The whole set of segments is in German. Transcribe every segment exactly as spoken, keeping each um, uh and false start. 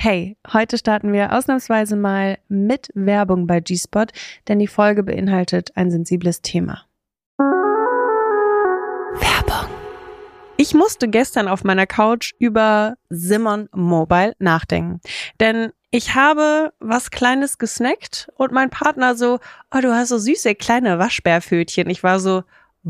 Hey, heute starten wir ausnahmsweise mal mit Werbung bei G-Spot, denn die Folge beinhaltet ein sensibles Thema. Werbung. Ich musste gestern auf meiner Couch über Simon Mobile nachdenken, denn ich habe was Kleines gesnackt und mein Partner so, oh, du hast so süße kleine Waschbärpfötchen. Ich war so,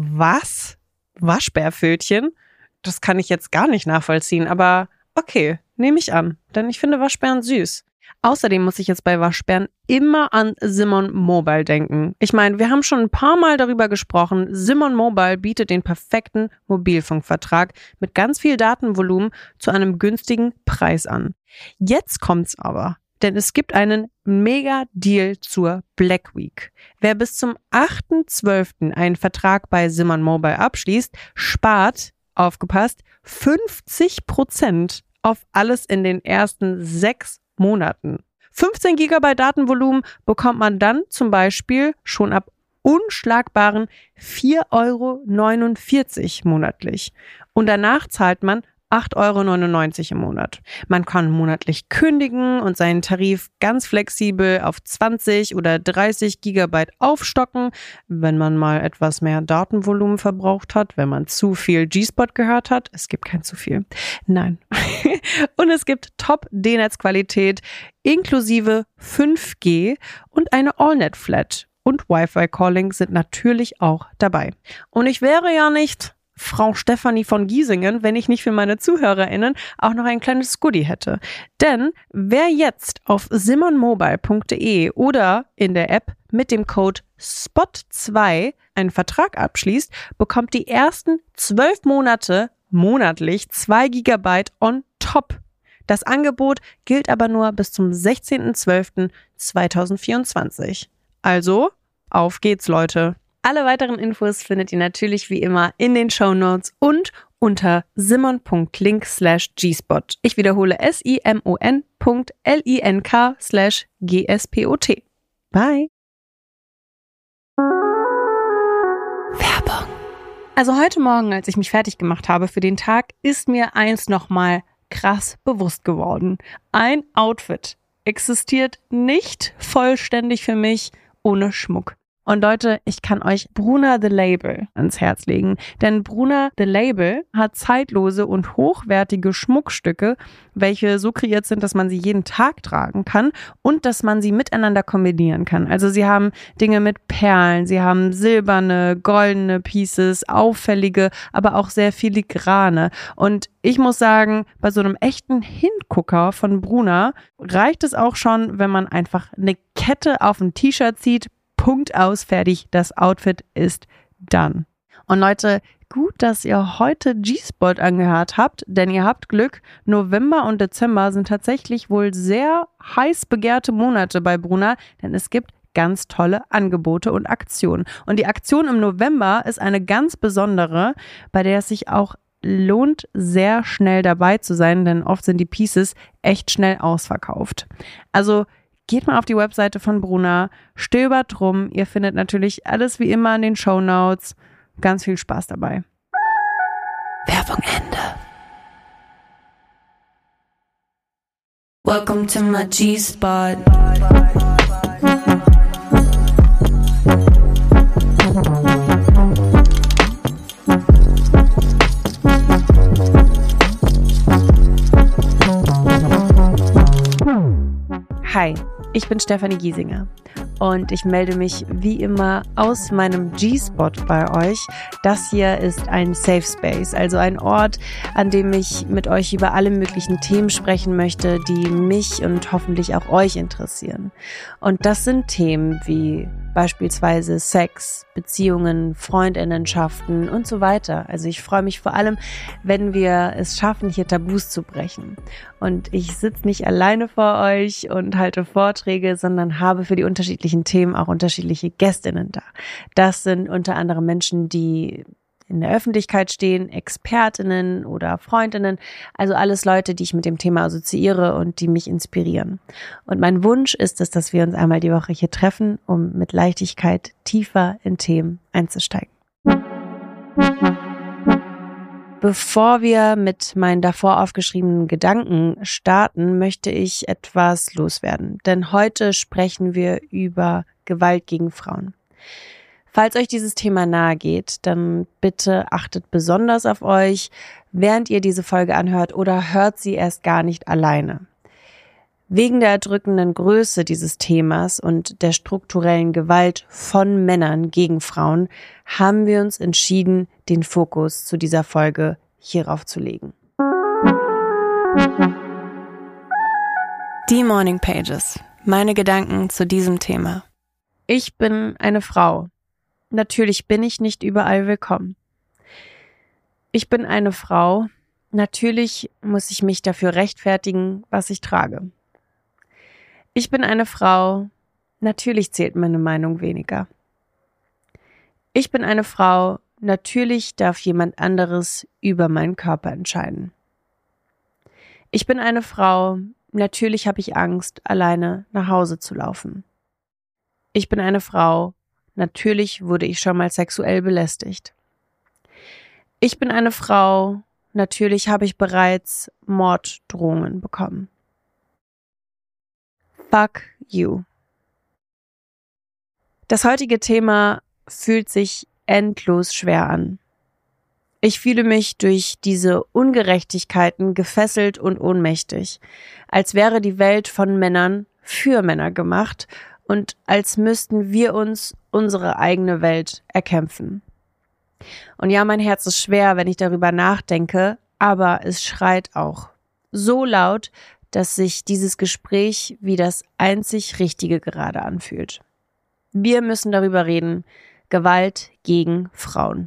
was? Waschbärpfötchen? Das kann ich jetzt gar nicht nachvollziehen, aber okay, nehme ich an, denn ich finde Waschbären süß. Außerdem muss ich jetzt bei Waschbären immer an Simon Mobile denken. Ich meine, wir haben schon ein paar Mal darüber gesprochen. Simon Mobile bietet den perfekten Mobilfunkvertrag mit ganz viel Datenvolumen zu einem günstigen Preis an. Jetzt kommt's aber, denn es gibt einen Mega-Deal zur Black Week. Wer bis zum achten zwölften einen Vertrag bei Simon Mobile abschließt, spart, aufgepasst, fünfzig Prozent auf alles in den ersten sechs Monaten. fünfzehn Gigabyte Datenvolumen bekommt man dann zum Beispiel schon ab unschlagbaren vier Euro neunundvierzig monatlich. Und danach zahlt man acht Euro neunundneunzig im Monat. Man kann monatlich kündigen und seinen Tarif ganz flexibel auf zwanzig oder dreißig Gigabyte aufstocken, wenn man mal etwas mehr Datenvolumen verbraucht hat, wenn man zu viel G-Spot gehört hat. Es gibt kein zu viel. Nein. Und es gibt Top-D Netz-Qualität inklusive fünf G und eine All-Net-Flat. Und Wi-Fi-Calling sind natürlich auch dabei. Und ich wäre ja nicht Frau Stefanie von Giesingen, wenn ich nicht für meine ZuhörerInnen auch noch ein kleines Goodie hätte. Denn wer jetzt auf simonmobile punkt de oder in der App mit dem Code S P O T zwei einen Vertrag abschließt, bekommt die ersten zwölf Monate monatlich zwei Gigabyte on top. Das Angebot gilt aber nur bis zum sechzehnten zwölften zweitausendvierundzwanzig. Also, auf geht's, Leute! Alle weiteren Infos findet ihr natürlich wie immer in den Shownotes und unter simon.link slash gspot. Ich wiederhole S-I-M-O-N Punkt L-I-N-K slash G-S-P-O-T. Bye. Werbung. Also heute Morgen, als ich mich fertig gemacht habe für den Tag, ist mir eins nochmal krass bewusst geworden. Ein Outfit existiert nicht vollständig für mich ohne Schmuck. Und Leute, ich kann euch Bruna The Label ans Herz legen, denn Bruna The Label hat zeitlose und hochwertige Schmuckstücke, welche so kreiert sind, dass man sie jeden Tag tragen kann und dass man sie miteinander kombinieren kann. Also sie haben Dinge mit Perlen, sie haben silberne, goldene Pieces, auffällige, aber auch sehr filigrane. Und ich muss sagen, bei so einem echten Hingucker von Bruna reicht es auch schon, wenn man einfach eine Kette auf ein T-Shirt zieht. Punkt aus, fertig, das Outfit ist done. Und Leute, gut, dass ihr heute G-Spot angehört habt, denn ihr habt Glück. November und Dezember sind tatsächlich wohl sehr heiß begehrte Monate bei Bruna, denn es gibt ganz tolle Angebote und Aktionen. Und die Aktion im November ist eine ganz besondere, bei der es sich auch lohnt, sehr schnell dabei zu sein, denn oft sind die Pieces echt schnell ausverkauft. Also geht mal auf die Webseite von Bruna, stöbert rum. Ihr findet natürlich alles wie immer in den Shownotes. Ganz viel Spaß dabei. Werbung Ende. Welcome to my G-Spot. Hi, ich bin Stefanie Giesinger und ich melde mich wie immer aus meinem G-Spot bei euch. Das hier ist ein Safe Space, also ein Ort, an dem ich mit euch über alle möglichen Themen sprechen möchte, die mich und hoffentlich auch euch interessieren. Und das sind Themen wie beispielsweise Sex, Beziehungen, Freundinnenschaften und so weiter. Also ich freue mich vor allem, wenn wir es schaffen, hier Tabus zu brechen. Und ich sitze nicht alleine vor euch und halte Vorträge, sondern habe für die unterschiedlichen Themen auch unterschiedliche Gästinnen da. Das sind unter anderem Menschen, die in der Öffentlichkeit stehen, Expertinnen oder Freundinnen, also alles Leute, die ich mit dem Thema assoziiere und die mich inspirieren. Und mein Wunsch ist es, dass wir uns einmal die Woche hier treffen, um mit Leichtigkeit tiefer in Themen einzusteigen. Bevor wir mit meinen davor aufgeschriebenen Gedanken starten, möchte ich etwas loswerden. Denn heute sprechen wir über Gewalt gegen Frauen. Falls euch dieses Thema nahe geht, dann bitte achtet besonders auf euch, während ihr diese Folge anhört, oder hört sie erst gar nicht alleine. Wegen der erdrückenden Größe dieses Themas und der strukturellen Gewalt von Männern gegen Frauen haben wir uns entschieden, den Fokus zu dieser Folge hierauf zu legen. Die Morning Pages. Meine Gedanken zu diesem Thema. Ich bin eine Frau. Natürlich bin ich nicht überall willkommen. Ich bin eine Frau. Natürlich muss ich mich dafür rechtfertigen, was ich trage. Ich bin eine Frau. Natürlich zählt meine Meinung weniger. Ich bin eine Frau. Natürlich darf jemand anderes über meinen Körper entscheiden. Ich bin eine Frau. Natürlich habe ich Angst, alleine nach Hause zu laufen. Ich bin eine Frau. Natürlich wurde ich schon mal sexuell belästigt. Ich bin eine Frau. Natürlich habe ich bereits Morddrohungen bekommen. Fuck you. Das heutige Thema fühlt sich endlos schwer an. Ich fühle mich durch diese Ungerechtigkeiten gefesselt und ohnmächtig, als wäre die Welt von Männern für Männer gemacht und als müssten wir uns unsere eigene Welt erkämpfen. Und ja, mein Herz ist schwer, wenn ich darüber nachdenke, aber es schreit auch so laut, dass sich dieses Gespräch wie das einzig Richtige gerade anfühlt. Wir müssen darüber reden: Gewalt gegen Frauen.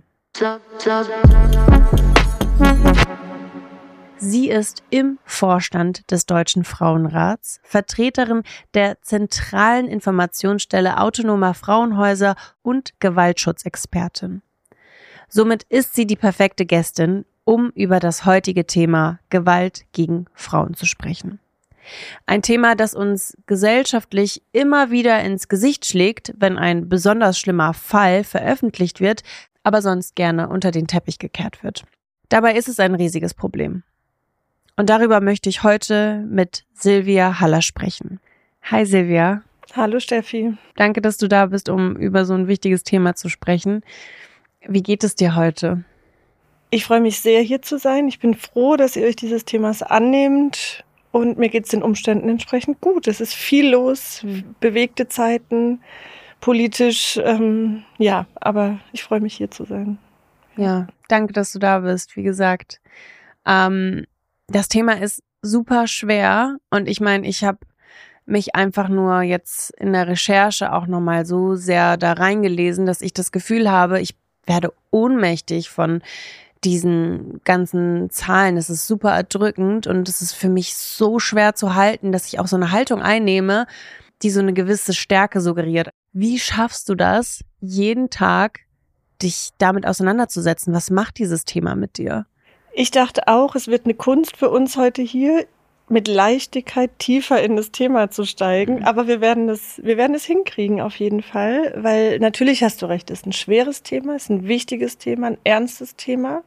Sie ist im Vorstand des Deutschen Frauenrats, Vertreterin der zentralen Informationsstelle autonomer Frauenhäuser und Gewaltschutzexpertin. Somit ist sie die perfekte Gästin, um über das heutige Thema Gewalt gegen Frauen zu sprechen. Ein Thema, das uns gesellschaftlich immer wieder ins Gesicht schlägt, wenn ein besonders schlimmer Fall veröffentlicht wird, aber sonst gerne unter den Teppich gekehrt wird. Dabei ist es ein riesiges Problem. Und darüber möchte ich heute mit Silvia Haller sprechen. Hi Silvia. Hallo Steffi. Danke, dass du da bist, um über so ein wichtiges Thema zu sprechen. Wie geht es dir heute? Ich freue mich sehr, hier zu sein. Ich bin froh, dass ihr euch dieses Themas annehmt. Und mir geht es den Umständen entsprechend gut. Es ist viel los, bewegte Zeiten, politisch, ähm, ja, aber ich freue mich, hier zu sein. Ja, danke, dass du da bist. Wie gesagt, ähm, das Thema ist super schwer und ich meine, ich habe mich einfach nur jetzt in der Recherche auch nochmal so sehr da reingelesen, dass ich das Gefühl habe, ich werde ohnmächtig von diesen ganzen Zahlen. Es ist super erdrückend und es ist für mich so schwer zu halten, dass ich auch so eine Haltung einnehme, die so eine gewisse Stärke suggeriert. Wie schaffst du das, jeden Tag dich damit auseinanderzusetzen? Was macht dieses Thema mit dir? Ich dachte auch, es wird eine Kunst für uns heute hier, mit Leichtigkeit tiefer in das Thema zu steigen. Aber wir werden das, wir werden es hinkriegen auf jeden Fall, weil natürlich hast du recht, es ist ein schweres Thema, es ist ein wichtiges Thema, ein ernstes Thema.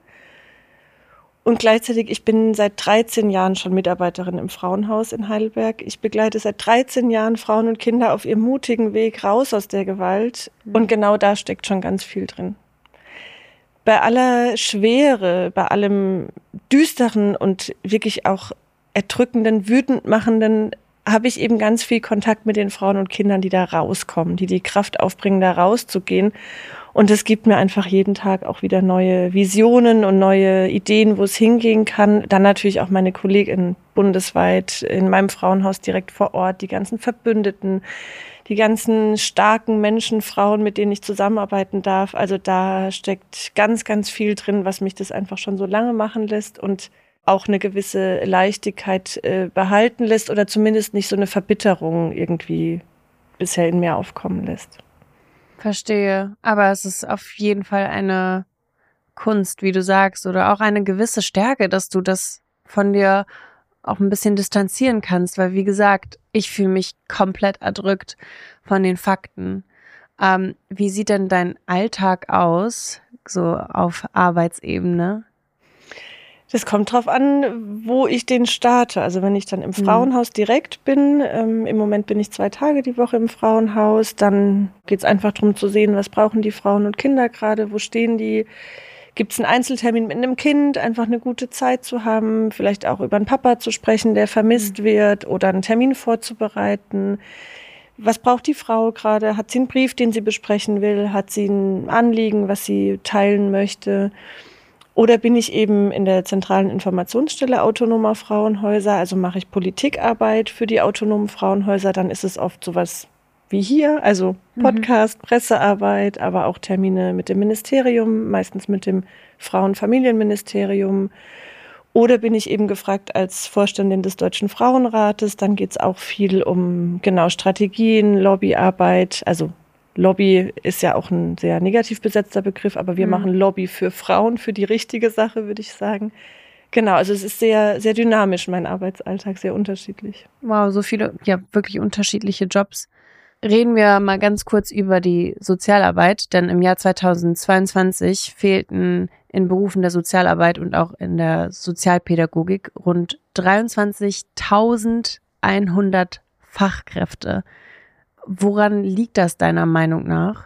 Und gleichzeitig, ich bin seit dreizehn Jahren schon Mitarbeiterin im Frauenhaus in Heidelberg. Ich begleite seit dreizehn Jahren Frauen und Kinder auf ihrem mutigen Weg raus aus der Gewalt. Und genau da steckt schon ganz viel drin. Bei aller Schwere, bei allem Düsteren und wirklich auch erdrückenden, wütend machenden, habe ich eben ganz viel Kontakt mit den Frauen und Kindern, die da rauskommen, die die Kraft aufbringen, da rauszugehen. Und es gibt mir einfach jeden Tag auch wieder neue Visionen und neue Ideen, wo es hingehen kann. Dann natürlich auch meine Kolleginnen bundesweit in meinem Frauenhaus direkt vor Ort, die ganzen Verbündeten, die ganzen starken Menschen, Frauen, mit denen ich zusammenarbeiten darf. Also da steckt ganz, ganz viel drin, was mich das einfach schon so lange machen lässt und auch eine gewisse Leichtigkeit äh, behalten lässt oder zumindest nicht so eine Verbitterung irgendwie bisher in mir aufkommen lässt. Verstehe, aber es ist auf jeden Fall eine Kunst, wie du sagst, oder auch eine gewisse Stärke, dass du das von dir auch ein bisschen distanzieren kannst, weil wie gesagt, ich fühle mich komplett erdrückt von den Fakten. Ähm, wie sieht denn dein Alltag aus, so auf Arbeitsebene? Das kommt drauf an, wo ich den starte. Also wenn ich dann im Frauenhaus direkt bin, ähm, im Moment bin ich zwei Tage die Woche im Frauenhaus, dann geht es einfach darum zu sehen, was brauchen die Frauen und Kinder gerade, wo stehen die, gibt es einen Einzeltermin mit einem Kind, einfach eine gute Zeit zu haben, vielleicht auch über einen Papa zu sprechen, der vermisst mhm. wird, oder einen Termin vorzubereiten. Was braucht die Frau gerade? Hat sie einen Brief, den sie besprechen will? Hat sie ein Anliegen, was sie teilen möchte? Oder bin ich eben in der zentralen Informationsstelle autonomer Frauenhäuser, also mache ich Politikarbeit für die autonomen Frauenhäuser, dann ist es oft sowas wie hier, also Podcast, mhm. Pressearbeit, aber auch Termine mit dem Ministerium, meistens mit dem Frauen-Familienministerium. Oder bin ich eben gefragt als Vorständin des Deutschen Frauenrates, dann geht es auch viel um genau Strategien, Lobbyarbeit, also Lobby ist ja auch ein sehr negativ besetzter Begriff, aber wir mhm. machen Lobby für Frauen, für die richtige Sache, würde ich sagen. Genau, also es ist sehr, sehr dynamisch, mein Arbeitsalltag, sehr unterschiedlich. Wow, so viele, ja, wirklich unterschiedliche Jobs. Reden wir mal ganz kurz über die Sozialarbeit, denn im Jahr zweitausendzweiundzwanzig fehlten in Berufen der Sozialarbeit und auch in der Sozialpädagogik rund dreiundzwanzigtausendeinhundert Fachkräfte. Woran liegt das deiner Meinung nach?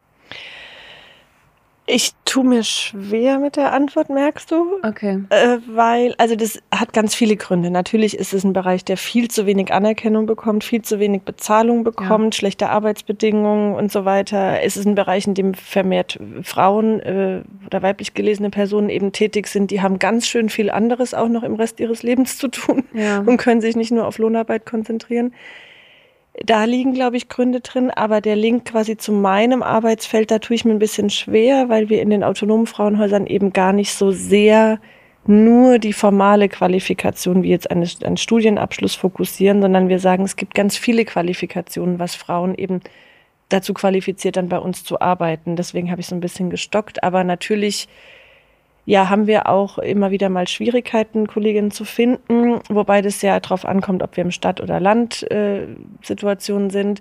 Ich tue mir schwer mit der Antwort, merkst du? Okay. Äh, weil, also das hat ganz viele Gründe. Natürlich ist es ein Bereich, der viel zu wenig Anerkennung bekommt, viel zu wenig Bezahlung bekommt, ja. schlechte Arbeitsbedingungen und so weiter. Es ist ein Bereich, in dem vermehrt Frauen äh, oder weiblich gelesene Personen eben tätig sind. Die haben ganz schön viel anderes auch noch im Rest ihres Lebens zu tun ja. und können sich nicht nur auf Lohnarbeit konzentrieren. Da liegen, glaube ich, Gründe drin, aber der Link quasi zu meinem Arbeitsfeld, da tue ich mir ein bisschen schwer, weil wir in den autonomen Frauenhäusern eben gar nicht so sehr nur die formale Qualifikation wie jetzt eine, einen Studienabschluss fokussieren, sondern wir sagen, es gibt ganz viele Qualifikationen, was Frauen eben dazu qualifiziert, dann bei uns zu arbeiten. Deswegen habe ich so ein bisschen gestockt, aber natürlich ja, haben wir auch immer wieder mal Schwierigkeiten, Kolleginnen zu finden, wobei das ja darauf ankommt, ob wir im Stadt- oder Land-Situationen äh, sind.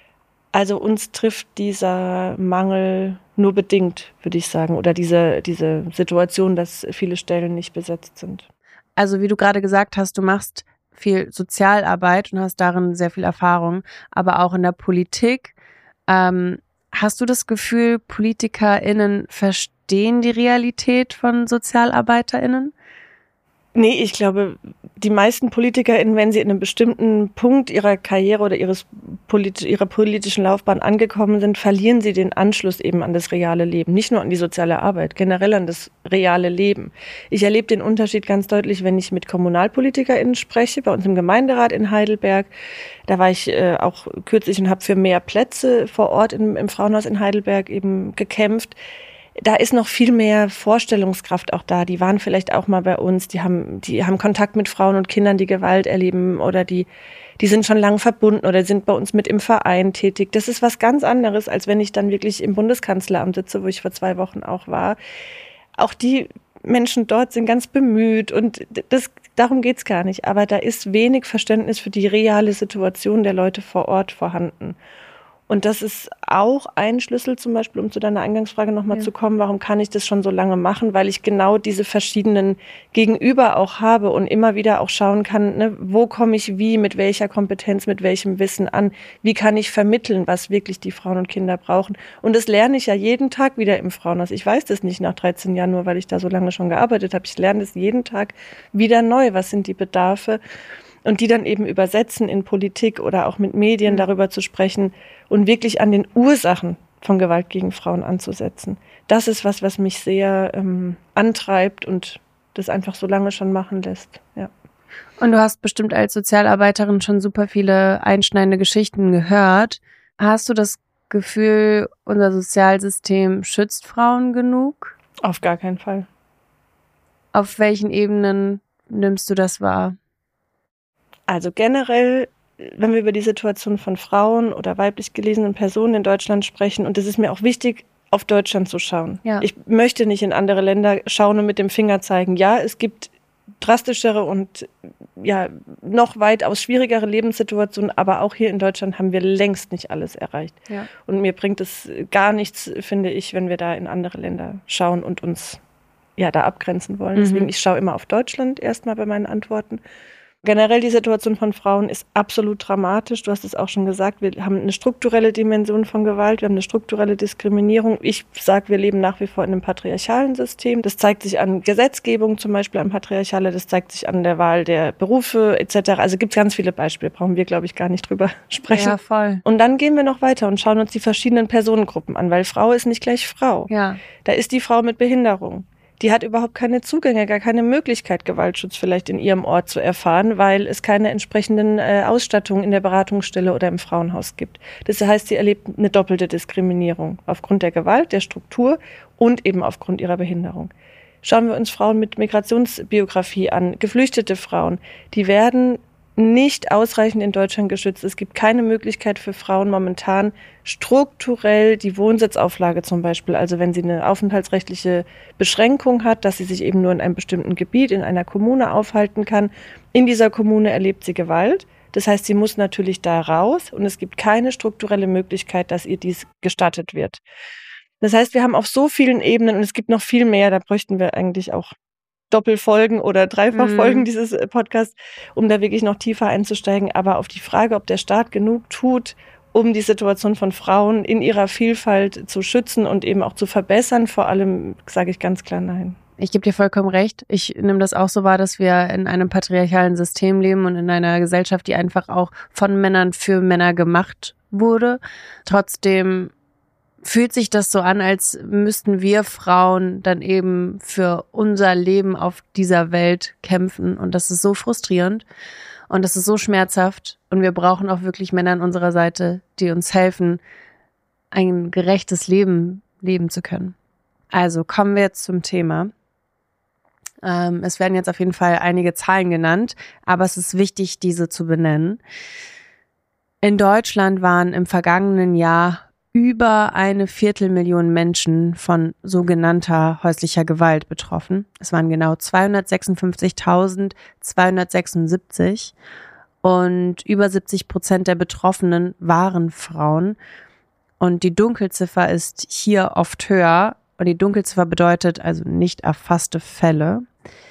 Also uns trifft dieser Mangel nur bedingt, würde ich sagen, oder diese, diese Situation, dass viele Stellen nicht besetzt sind. Also wie du gerade gesagt hast, du machst viel Sozialarbeit und hast darin sehr viel Erfahrung, aber auch in der Politik. Ähm, hast du das Gefühl, PolitikerInnen verstehen die Realität von SozialarbeiterInnen? Nee, ich glaube, die meisten PolitikerInnen, wenn sie in einem bestimmten Punkt ihrer Karriere oder ihres polit- ihrer politischen Laufbahn angekommen sind, verlieren sie den Anschluss eben an das reale Leben. Nicht nur an die soziale Arbeit, generell an das reale Leben. Ich erlebe den Unterschied ganz deutlich, wenn ich mit KommunalpolitikerInnen spreche, bei uns im Gemeinderat in Heidelberg. Da war ich äh, auch kürzlich und habe für mehr Plätze vor Ort im, im Frauenhaus in Heidelberg eben gekämpft. Da ist noch viel mehr Vorstellungskraft auch da. Die waren vielleicht auch mal bei uns, die haben, die haben Kontakt mit Frauen und Kindern, die Gewalt erleben oder die, die sind schon lange verbunden oder sind bei uns mit im Verein tätig. Das ist was ganz anderes, als wenn ich dann wirklich im Bundeskanzleramt sitze, wo ich vor zwei Wochen auch war. Auch die Menschen dort sind ganz bemüht und das, darum geht's gar nicht. Aber da ist wenig Verständnis für die reale Situation der Leute vor Ort vorhanden. Und das ist auch ein Schlüssel zum Beispiel, um zu deiner Eingangsfrage nochmal ja. zu kommen, warum kann ich das schon so lange machen? Weil ich genau diese verschiedenen Gegenüber auch habe und immer wieder auch schauen kann, ne, wo komme ich wie, mit welcher Kompetenz, mit welchem Wissen an? Wie kann ich vermitteln, was wirklich die Frauen und Kinder brauchen? Und das lerne ich ja jeden Tag wieder im Frauenhaus. Ich weiß das nicht nach dreizehn Jahren, nur weil ich da so lange schon gearbeitet habe. Ich lerne das jeden Tag wieder neu. Was sind die Bedarfe? Und die dann eben übersetzen in Politik oder auch mit Medien darüber zu sprechen und wirklich an den Ursachen von Gewalt gegen Frauen anzusetzen. Das ist was, was mich sehr ähm, antreibt und das einfach so lange schon machen lässt. Ja. Und du hast bestimmt als Sozialarbeiterin schon super viele einschneidende Geschichten gehört. Hast du das Gefühl, unser Sozialsystem schützt Frauen genug? Auf gar keinen Fall. Auf welchen Ebenen nimmst du das wahr? Also generell, wenn wir über die Situation von Frauen oder weiblich gelesenen Personen in Deutschland sprechen, und es ist mir auch wichtig, auf Deutschland zu schauen. Ja. Ich möchte nicht in andere Länder schauen und mit dem Finger zeigen. Ja, es gibt drastischere und ja noch weitaus schwierigere Lebenssituationen, aber auch hier in Deutschland haben wir längst nicht alles erreicht. Ja. Und mir bringt es gar nichts, finde ich, wenn wir da in andere Länder schauen und uns ja da abgrenzen wollen. Mhm. Deswegen, ich schaue immer auf Deutschland erstmal bei meinen Antworten. Generell die Situation von Frauen ist absolut dramatisch. Du hast es auch schon gesagt, wir haben eine strukturelle Dimension von Gewalt, wir haben eine strukturelle Diskriminierung. Ich sage, wir leben nach wie vor in einem patriarchalen System. Das zeigt sich an Gesetzgebung, zum Beispiel an patriarchale, das zeigt sich an der Wahl der Berufe et cetera. Also gibt es ganz viele Beispiele, brauchen wir, glaube ich, gar nicht drüber sprechen. Ja, voll. Und dann gehen wir noch weiter und schauen uns die verschiedenen Personengruppen an, weil Frau ist nicht gleich Frau. Ja. Da ist die Frau mit Behinderung. Die hat überhaupt keine Zugänge, gar keine Möglichkeit, Gewaltschutz vielleicht in ihrem Ort zu erfahren, weil es keine entsprechenden äh, Ausstattungen in der Beratungsstelle oder im Frauenhaus gibt. Das heißt, sie erlebt eine doppelte Diskriminierung aufgrund der Gewalt, der Struktur und eben aufgrund ihrer Behinderung. Schauen wir uns Frauen mit Migrationsbiografie an, geflüchtete Frauen, die werden nicht ausreichend in Deutschland geschützt. Es gibt keine Möglichkeit für Frauen momentan strukturell die Wohnsitzauflage zum Beispiel, also wenn sie eine aufenthaltsrechtliche Beschränkung hat, dass sie sich eben nur in einem bestimmten Gebiet, in einer Kommune aufhalten kann. In dieser Kommune erlebt sie Gewalt. Das heißt, sie muss natürlich da raus und es gibt keine strukturelle Möglichkeit, dass ihr dies gestattet wird. Das heißt, wir haben auf so vielen Ebenen, und es gibt noch viel mehr, da bräuchten wir eigentlich auch Doppelfolgen oder Dreifachfolgen mm. dieses Podcasts, um da wirklich noch tiefer einzusteigen. Aber auf die Frage, ob der Staat genug tut, um die Situation von Frauen in ihrer Vielfalt zu schützen und eben auch zu verbessern, vor allem sage ich ganz klar nein. Ich gebe dir vollkommen recht. Ich nehme das auch so wahr, dass wir in einem patriarchalen System leben und in einer Gesellschaft, die einfach auch von Männern für Männer gemacht wurde. Trotzdem fühlt sich das so an, als müssten wir Frauen dann eben für unser Leben auf dieser Welt kämpfen. Und das ist so frustrierend und das ist so schmerzhaft. Und wir brauchen auch wirklich Männer an unserer Seite, die uns helfen, ein gerechtes Leben leben zu können. Also kommen wir jetzt zum Thema. Ähm, es werden jetzt auf jeden Fall einige Zahlen genannt, aber es ist wichtig, diese zu benennen. In Deutschland waren im vergangenen Jahr über eine Viertelmillion Menschen von sogenannter häuslicher Gewalt betroffen. Es waren genau zweihundertsechsundfünfzigtausendzweihundertsechsundsiebzig und über siebzig Prozent der Betroffenen waren Frauen. Und die Dunkelziffer ist hier oft höher. Und die Dunkelziffer bedeutet also nicht erfasste Fälle.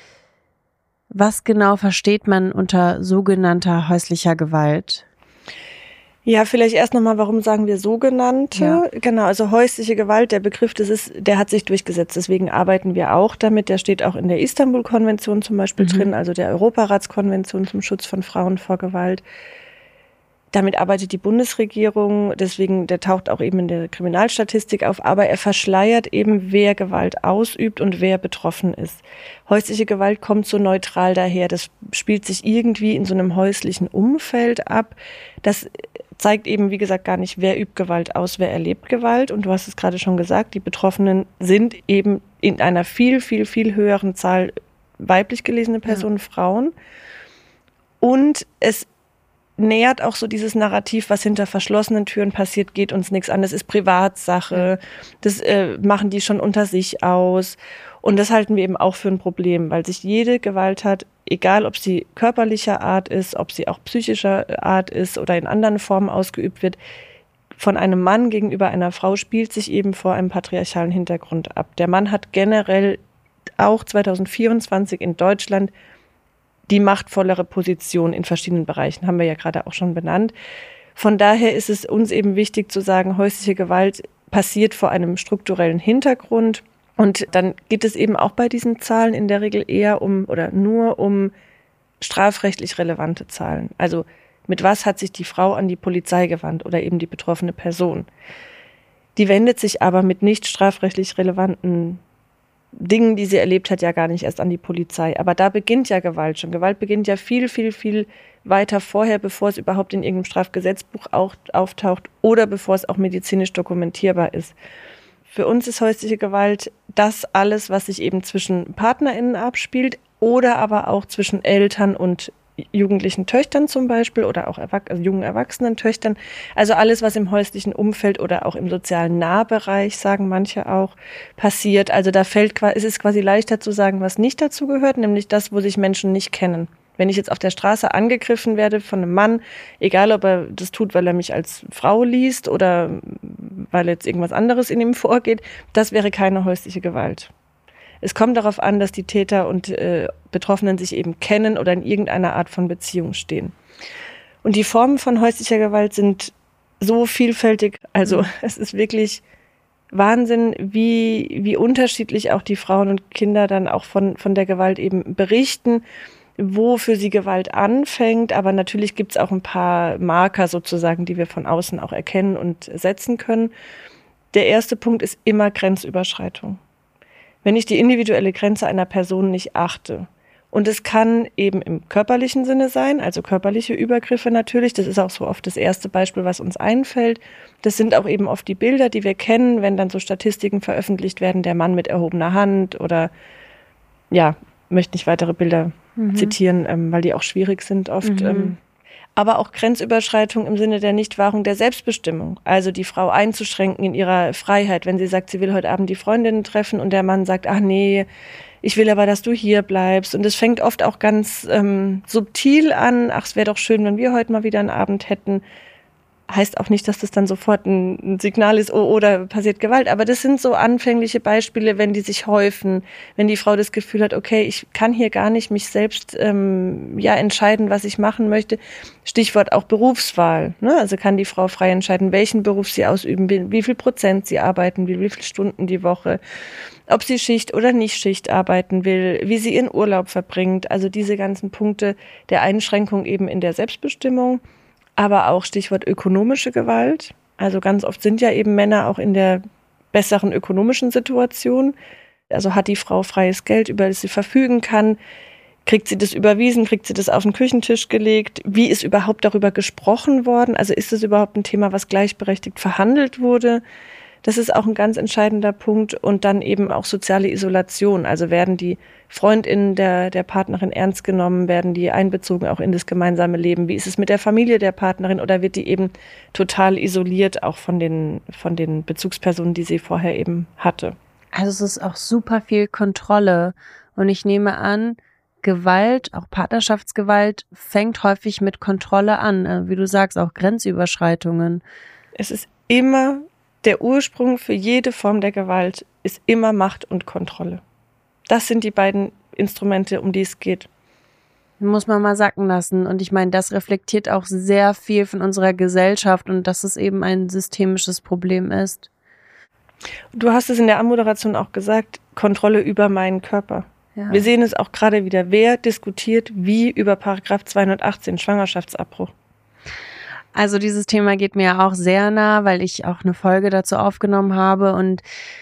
Was genau versteht man unter sogenannter häuslicher Gewalt? Ja, vielleicht erst nochmal, warum sagen wir sogenannte? Ja. Genau, also häusliche Gewalt, der Begriff, das ist, der hat sich durchgesetzt. Deswegen arbeiten wir auch damit. Der steht auch in der Istanbul-Konvention zum Beispiel mhm. drin, also der Europaratskonvention zum Schutz von Frauen vor Gewalt. Damit arbeitet die Bundesregierung, deswegen, der taucht auch eben in der Kriminalstatistik auf, aber er verschleiert eben, wer Gewalt ausübt und wer betroffen ist. Häusliche Gewalt kommt so neutral daher, das spielt sich irgendwie in so einem häuslichen Umfeld ab. Das zeigt eben, wie gesagt, gar nicht, wer übt Gewalt aus, wer erlebt Gewalt. Und du hast es gerade schon gesagt, die Betroffenen sind eben in einer viel, viel, viel höheren Zahl weiblich gelesene Personen, ja. Frauen. Und es nähert auch so dieses Narrativ, was hinter verschlossenen Türen passiert, geht uns nichts an. Das ist Privatsache, das äh, machen die schon unter sich aus. Und das halten wir eben auch für ein Problem, weil sich jede Gewalttat, egal ob sie körperlicher Art ist, ob sie auch psychischer Art ist oder in anderen Formen ausgeübt wird, von einem Mann gegenüber einer Frau spielt sich eben vor einem patriarchalen Hintergrund ab. Der Mann hat generell auch zwanzig vierundzwanzig in Deutschland die machtvollere Position in verschiedenen Bereichen, haben wir ja gerade auch schon benannt. Von daher ist es uns eben wichtig zu sagen, häusliche Gewalt passiert vor einem strukturellen Hintergrund. Und dann geht es eben auch bei diesen Zahlen in der Regel eher um oder nur um strafrechtlich relevante Zahlen. Also mit was hat sich die Frau an die Polizei gewandt oder eben die betroffene Person? Die wendet sich aber mit nicht strafrechtlich relevanten Dingen, die sie erlebt hat, ja gar nicht erst an die Polizei. Aber da beginnt ja Gewalt schon. Gewalt beginnt ja viel, viel, viel weiter vorher, bevor es überhaupt in irgendeinem Strafgesetzbuch auch auftaucht oder bevor es auch medizinisch dokumentierbar ist. Für uns ist häusliche Gewalt das alles, was sich eben zwischen PartnerInnen abspielt oder aber auch zwischen Eltern und jugendlichen Töchtern zum Beispiel oder auch Erwach- also jungen erwachsenen Töchtern. Also alles, was im häuslichen Umfeld oder auch im sozialen Nahbereich, sagen manche auch, passiert. Also da fällt, es ist quasi leichter zu sagen, was nicht dazu gehört, nämlich das, wo sich Menschen nicht kennen. Wenn ich jetzt auf der Straße angegriffen werde von einem Mann, egal ob er das tut, weil er mich als Frau liest oder weil jetzt irgendwas anderes in ihm vorgeht, das wäre keine häusliche Gewalt. Es kommt darauf an, dass die Täter und äh, Betroffenen sich eben kennen oder in irgendeiner Art von Beziehung stehen. Und die Formen von häuslicher Gewalt sind so vielfältig, also mhm. es ist wirklich Wahnsinn, wie, wie unterschiedlich auch die Frauen und Kinder dann auch von, von der Gewalt eben berichten, wo für sie Gewalt anfängt. Aber natürlich gibt es auch ein paar Marker sozusagen, die wir von außen auch erkennen und setzen können. Der erste Punkt ist immer Grenzüberschreitung. Wenn ich die individuelle Grenze einer Person nicht achte, und es kann eben im körperlichen Sinne sein, also körperliche Übergriffe natürlich, das ist auch so oft das erste Beispiel, was uns einfällt. Das sind auch eben oft die Bilder, die wir kennen, wenn dann so Statistiken veröffentlicht werden, der Mann mit erhobener Hand oder, ja, möchte nicht weitere Bilder mhm. zitieren, ähm, weil die auch schwierig sind oft. Mhm. Ähm, aber auch Grenzüberschreitung im Sinne der Nichtwahrung der Selbstbestimmung. Also die Frau einzuschränken in ihrer Freiheit, wenn sie sagt, sie will heute Abend die Freundinnen treffen und der Mann sagt, ach nee, ich will aber, dass du hier bleibst. Und es fängt oft auch ganz ähm, subtil an. Ach, es wäre doch schön, wenn wir heute mal wieder einen Abend hätten. Heißt auch nicht, dass das dann sofort ein, ein Signal ist, oh, oder passiert Gewalt. Aber das sind so anfängliche Beispiele, wenn die sich häufen, wenn die Frau das Gefühl hat, okay, ich kann hier gar nicht mich selbst ähm, ja entscheiden, was ich machen möchte. Stichwort auch Berufswahl. Ne? Also kann die Frau frei entscheiden, welchen Beruf sie ausüben will, wie viel Prozent sie arbeiten will, wie viele Stunden die Woche, ob sie Schicht oder nicht Schicht arbeiten will, wie sie ihren Urlaub verbringt. Also diese ganzen Punkte der Einschränkung eben in der Selbstbestimmung. Aber auch Stichwort ökonomische Gewalt. Also ganz oft sind ja eben Männer auch in der besseren ökonomischen Situation. Also hat die Frau freies Geld, über das sie verfügen kann. Kriegt sie das überwiesen? Kriegt sie das auf den Küchentisch gelegt? Wie ist überhaupt darüber gesprochen worden? Also ist das überhaupt ein Thema, was gleichberechtigt verhandelt wurde? Das ist auch ein ganz entscheidender Punkt. Und dann eben auch soziale Isolation. Also werden die FreundInnen der, der Partnerin ernst genommen, werden die einbezogen auch in das gemeinsame Leben? Wie ist es mit der Familie der Partnerin oder wird die eben total isoliert auch von den, von den Bezugspersonen, die sie vorher eben hatte? Also es ist auch super viel Kontrolle. Und ich nehme an, Gewalt, auch Partnerschaftsgewalt, fängt häufig mit Kontrolle an. Wie du sagst, auch Grenzüberschreitungen. Es ist immer der Ursprung für jede Form der Gewalt ist immer Macht und Kontrolle. Das sind die beiden Instrumente, um die es geht. Muss man mal sacken lassen. Und ich meine, das reflektiert auch sehr viel von unserer Gesellschaft und dass es eben ein systemisches Problem ist. Du hast es in der Anmoderation auch gesagt, Kontrolle über meinen Körper. Ja. Wir sehen es auch gerade wieder. Wer diskutiert wie über Paragraph zweihundertachtzehn, Schwangerschaftsabbruch? Also dieses Thema geht mir auch sehr nah, weil ich auch eine Folge dazu aufgenommen habe und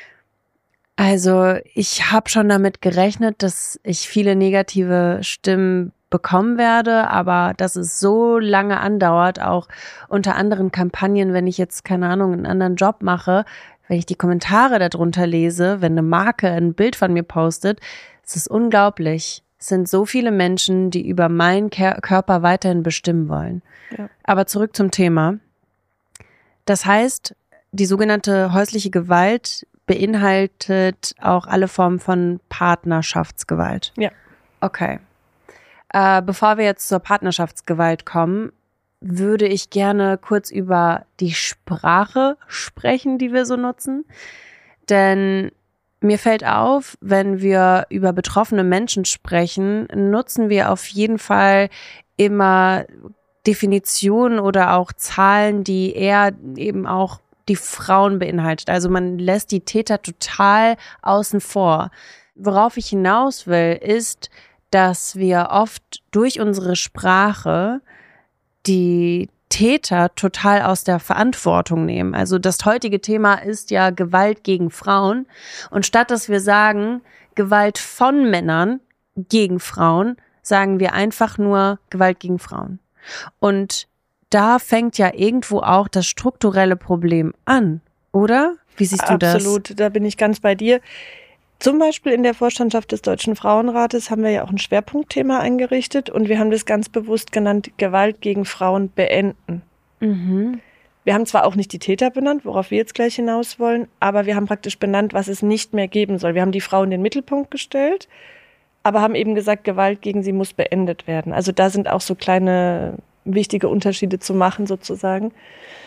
also ich habe schon damit gerechnet, dass ich viele negative Stimmen bekommen werde, aber dass es so lange andauert, auch unter anderen Kampagnen, wenn ich jetzt, keine Ahnung, einen anderen Job mache, wenn ich die Kommentare darunter lese, wenn eine Marke ein Bild von mir postet, es ist unglaublich. Es sind so viele Menschen, die über meinen Körper weiterhin bestimmen wollen. Ja. Aber zurück zum Thema. Das heißt, die sogenannte häusliche Gewalt beinhaltet auch alle Formen von Partnerschaftsgewalt. Ja. Okay. Äh, bevor wir jetzt zur Partnerschaftsgewalt kommen, würde ich gerne kurz über die Sprache sprechen, die wir so nutzen. Denn mir fällt auf, wenn wir über betroffene Menschen sprechen, nutzen wir auf jeden Fall immer Definitionen oder auch Zahlen, die eher eben auch die Frauen beinhaltet. Also man lässt die Täter total außen vor. Worauf ich hinaus will, ist, dass wir oft durch unsere Sprache die Täter total aus der Verantwortung nehmen. Also das heutige Thema ist ja Gewalt gegen Frauen. Und statt dass wir sagen, Gewalt von Männern gegen Frauen, sagen wir einfach nur Gewalt gegen Frauen. Und da fängt ja irgendwo auch das strukturelle Problem an, oder? Wie siehst du das? Absolut, da bin ich ganz bei dir. Zum Beispiel in der Vorstandschaft des Deutschen Frauenrates haben wir ja auch ein Schwerpunktthema eingerichtet und wir haben das ganz bewusst genannt, Gewalt gegen Frauen beenden. Mhm. Wir haben zwar auch nicht die Täter benannt, worauf wir jetzt gleich hinaus wollen, aber wir haben praktisch benannt, was es nicht mehr geben soll. Wir haben die Frau in den Mittelpunkt gestellt, aber haben eben gesagt, Gewalt gegen sie muss beendet werden. Also da sind auch so kleine wichtige Unterschiede zu machen sozusagen.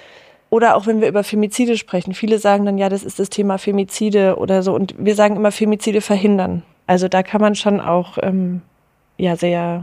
Oder auch wenn wir über Femizide sprechen. Viele sagen dann, ja, das ist das Thema Femizide oder so. Und wir sagen immer Femizide verhindern. Also da kann man schon auch ähm, ja, sehr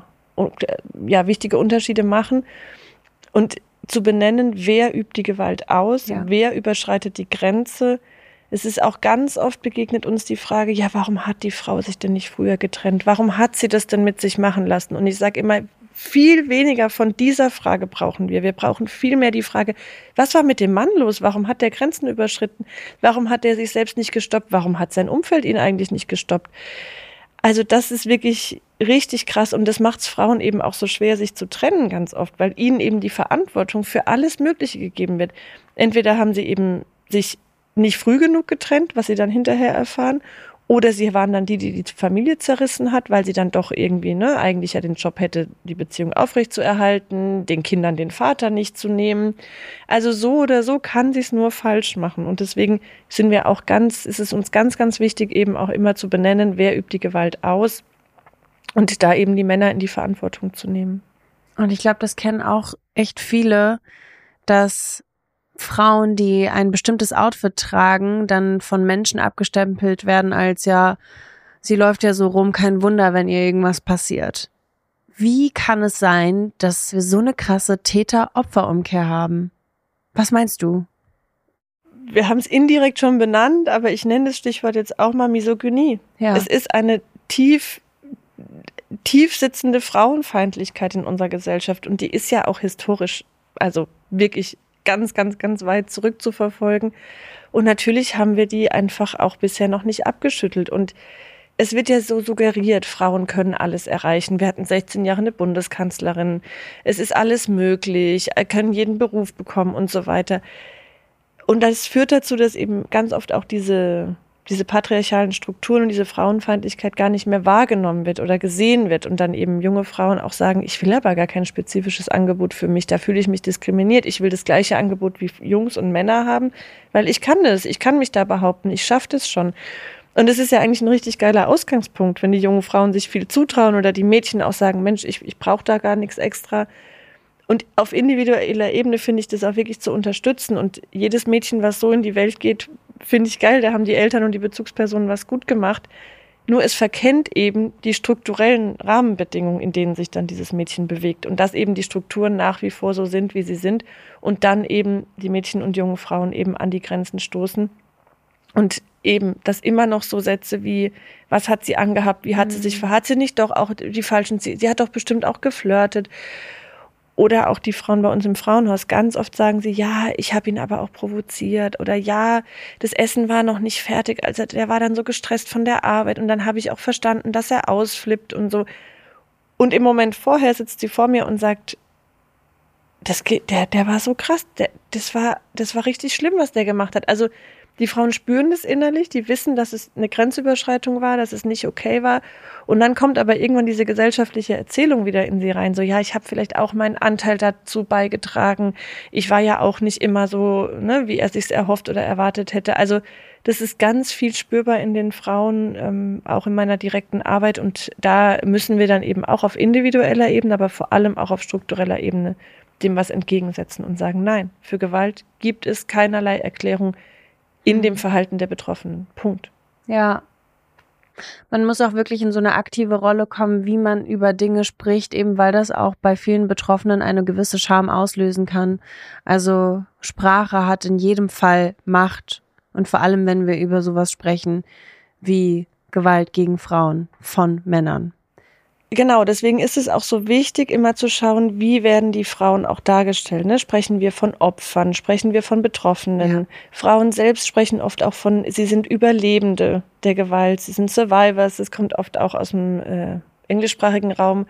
ja, wichtige Unterschiede machen. Und zu benennen, wer übt die Gewalt aus, ja. wer überschreitet die Grenze. Es ist auch ganz oft begegnet uns die Frage, ja, warum hat die Frau sich denn nicht früher getrennt? Warum hat sie das denn mit sich machen lassen? Und ich sage immer, viel weniger von dieser Frage brauchen wir. Wir brauchen viel mehr die Frage, was war mit dem Mann los? Warum hat der Grenzen überschritten? Warum hat er sich selbst nicht gestoppt? Warum hat sein Umfeld ihn eigentlich nicht gestoppt? Also das ist wirklich richtig krass und das macht es Frauen eben auch so schwer, sich zu trennen ganz oft, weil ihnen eben die Verantwortung für alles Mögliche gegeben wird. Entweder haben sie eben sich nicht früh genug getrennt, was sie dann hinterher erfahren, oder sie waren dann die, die die Familie zerrissen hat, weil sie dann doch irgendwie, ne, eigentlich ja den Job hätte, die Beziehung aufrechtzuerhalten, den Kindern den Vater nicht zu nehmen. Also so oder so kann sie es nur falsch machen. Und deswegen sind wir auch ganz, ist es uns ganz, ganz wichtig, eben auch immer zu benennen, wer übt die Gewalt aus und da eben die Männer in die Verantwortung zu nehmen. Und ich glaube, das kennen auch echt viele, dass Frauen, die ein bestimmtes Outfit tragen, dann von Menschen abgestempelt werden als, ja, sie läuft ja so rum, kein Wunder, wenn ihr irgendwas passiert. Wie kann es sein, dass wir so eine krasse Täter-Opfer-Umkehr haben? Was meinst du? Wir haben es indirekt schon benannt, aber ich nenne das Stichwort jetzt auch mal Misogynie. Ja. Es ist eine tief, tief sitzende Frauenfeindlichkeit in unserer Gesellschaft und die ist ja auch historisch, also wirklich ganz, ganz, ganz weit zurückzuverfolgen. Und natürlich haben wir die einfach auch bisher noch nicht abgeschüttelt. Und es wird ja so suggeriert, Frauen können alles erreichen. Wir hatten sechzehn Jahre eine Bundeskanzlerin. Es ist alles möglich, können jeden Beruf bekommen und so weiter. Und das führt dazu, dass eben ganz oft auch diese, diese patriarchalen Strukturen und diese Frauenfeindlichkeit gar nicht mehr wahrgenommen wird oder gesehen wird und dann eben junge Frauen auch sagen, ich will aber gar kein spezifisches Angebot für mich, da fühle ich mich diskriminiert, ich will das gleiche Angebot wie Jungs und Männer haben, weil ich kann das, ich kann mich da behaupten, ich schaffe das schon. Und es ist ja eigentlich ein richtig geiler Ausgangspunkt, wenn die jungen Frauen sich viel zutrauen oder die Mädchen auch sagen, Mensch, ich, ich brauche da gar nichts extra. Und auf individueller Ebene finde ich das auch wirklich zu unterstützen und jedes Mädchen, was so in die Welt geht, finde ich geil, da haben die Eltern und die Bezugspersonen was gut gemacht. Nur es verkennt eben die strukturellen Rahmenbedingungen, in denen sich dann dieses Mädchen bewegt. Und dass eben die Strukturen nach wie vor so sind, wie sie sind. Und dann eben die Mädchen und jungen Frauen eben an die Grenzen stoßen. Und eben, dass immer noch so Sätze wie, was hat sie angehabt, wie hat sie sich verhalten, hat sie nicht doch auch die falschen, sie, sie hat doch bestimmt auch geflirtet. Oder auch die Frauen bei uns im Frauenhaus, ganz oft sagen sie, ja, ich habe ihn aber auch provoziert oder ja, das Essen war noch nicht fertig, also der war dann so gestresst von der Arbeit und dann habe ich auch verstanden, dass er ausflippt und so. Und im Moment vorher sitzt sie vor mir und sagt, das geht, der, der war so krass, der, das war, das war richtig schlimm, was der gemacht hat. Also die Frauen spüren das innerlich, die wissen, dass es eine Grenzüberschreitung war, dass es nicht okay war. Und dann kommt aber irgendwann diese gesellschaftliche Erzählung wieder in sie rein. So, ja, ich habe vielleicht auch meinen Anteil dazu beigetragen. Ich war ja auch nicht immer so, ne, wie er sich's erhofft oder erwartet hätte. Also das ist ganz viel spürbar in den Frauen, ähm, auch in meiner direkten Arbeit. Und da müssen wir dann eben auch auf individueller Ebene, aber vor allem auch auf struktureller Ebene dem was entgegensetzen und sagen, nein, für Gewalt gibt es keinerlei Erklärung in dem Verhalten der Betroffenen. Punkt. Ja. Man muss auch wirklich in so eine aktive Rolle kommen, wie man über Dinge spricht, eben weil das auch bei vielen Betroffenen eine gewisse Scham auslösen kann. Also Sprache hat in jedem Fall Macht und vor allem, wenn wir über sowas sprechen wie Gewalt gegen Frauen von Männern. Genau, deswegen ist es auch so wichtig, immer zu schauen, wie werden die Frauen auch dargestellt. Ne? Sprechen wir von Opfern, sprechen wir von Betroffenen. Ja. Frauen selbst sprechen oft auch von, sie sind Überlebende der Gewalt, sie sind Survivors, das kommt oft auch aus dem äh, englischsprachigen Raum.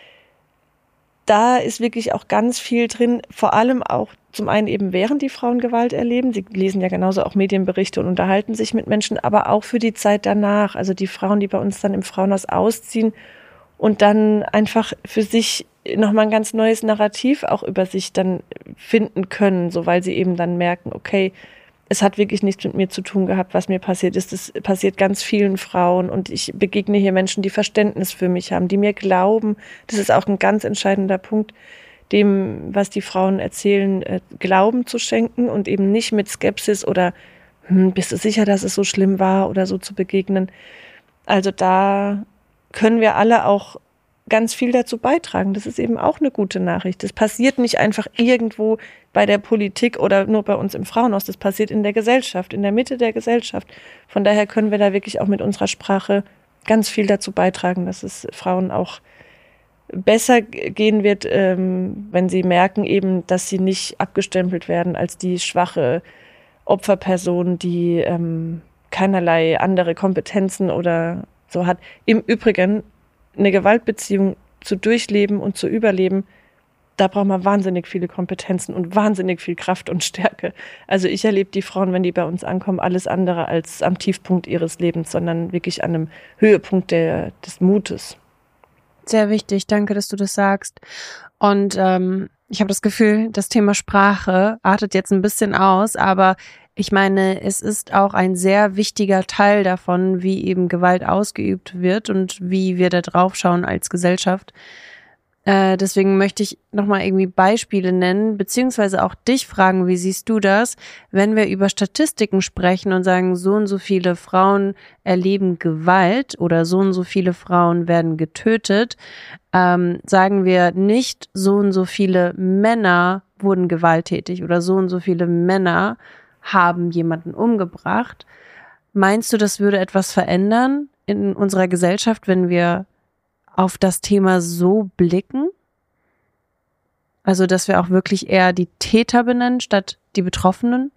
Da ist wirklich auch ganz viel drin, vor allem auch zum einen eben während die Frauen Gewalt erleben. Sie lesen ja genauso auch Medienberichte und unterhalten sich mit Menschen, aber auch für die Zeit danach. Also die Frauen, die bei uns dann im Frauenhaus ausziehen, und dann einfach für sich nochmal ein ganz neues Narrativ auch über sich dann finden können, so weil sie eben dann merken, okay, es hat wirklich nichts mit mir zu tun gehabt, was mir passiert ist. Das passiert ganz vielen Frauen und ich begegne hier Menschen, die Verständnis für mich haben, die mir glauben, das ist auch ein ganz entscheidender Punkt, dem, was die Frauen erzählen, äh, Glauben zu schenken und eben nicht mit Skepsis oder hm, bist du sicher, dass es so schlimm war oder so zu begegnen. Also da können wir alle auch ganz viel dazu beitragen. Das ist eben auch eine gute Nachricht. Das passiert nicht einfach irgendwo bei der Politik oder nur bei uns im Frauenhaus. Das passiert in der Gesellschaft, in der Mitte der Gesellschaft. Von daher können wir da wirklich auch mit unserer Sprache ganz viel dazu beitragen, dass es Frauen auch besser gehen wird, ähm, wenn sie merken eben, dass sie nicht abgestempelt werden als die schwache Opferperson, die ähm, keinerlei andere Kompetenzen oder so hat. Im Übrigen eine Gewaltbeziehung zu durchleben und zu überleben, da braucht man wahnsinnig viele Kompetenzen und wahnsinnig viel Kraft und Stärke. Also ich erlebe die Frauen, wenn die bei uns ankommen, alles andere als am Tiefpunkt ihres Lebens, sondern wirklich an einem Höhepunkt der, des Mutes. Sehr wichtig, danke, dass du das sagst. Und ähm, ich habe das Gefühl, das Thema Sprache artet jetzt ein bisschen aus, aber ich meine, es ist auch ein sehr wichtiger Teil davon, wie eben Gewalt ausgeübt wird und wie wir da drauf schauen als Gesellschaft. Äh, deswegen möchte ich nochmal irgendwie Beispiele nennen, beziehungsweise auch dich fragen, wie siehst du das, wenn wir über Statistiken sprechen und sagen, so und so viele Frauen erleben Gewalt oder so und so viele Frauen werden getötet, ähm, sagen wir nicht, so und so viele Männer wurden gewalttätig oder so und so viele Männer haben jemanden umgebracht. Meinst du, das würde etwas verändern in unserer Gesellschaft, wenn wir auf das Thema so blicken? Also, dass wir auch wirklich eher die Täter benennen, statt die Betroffenen?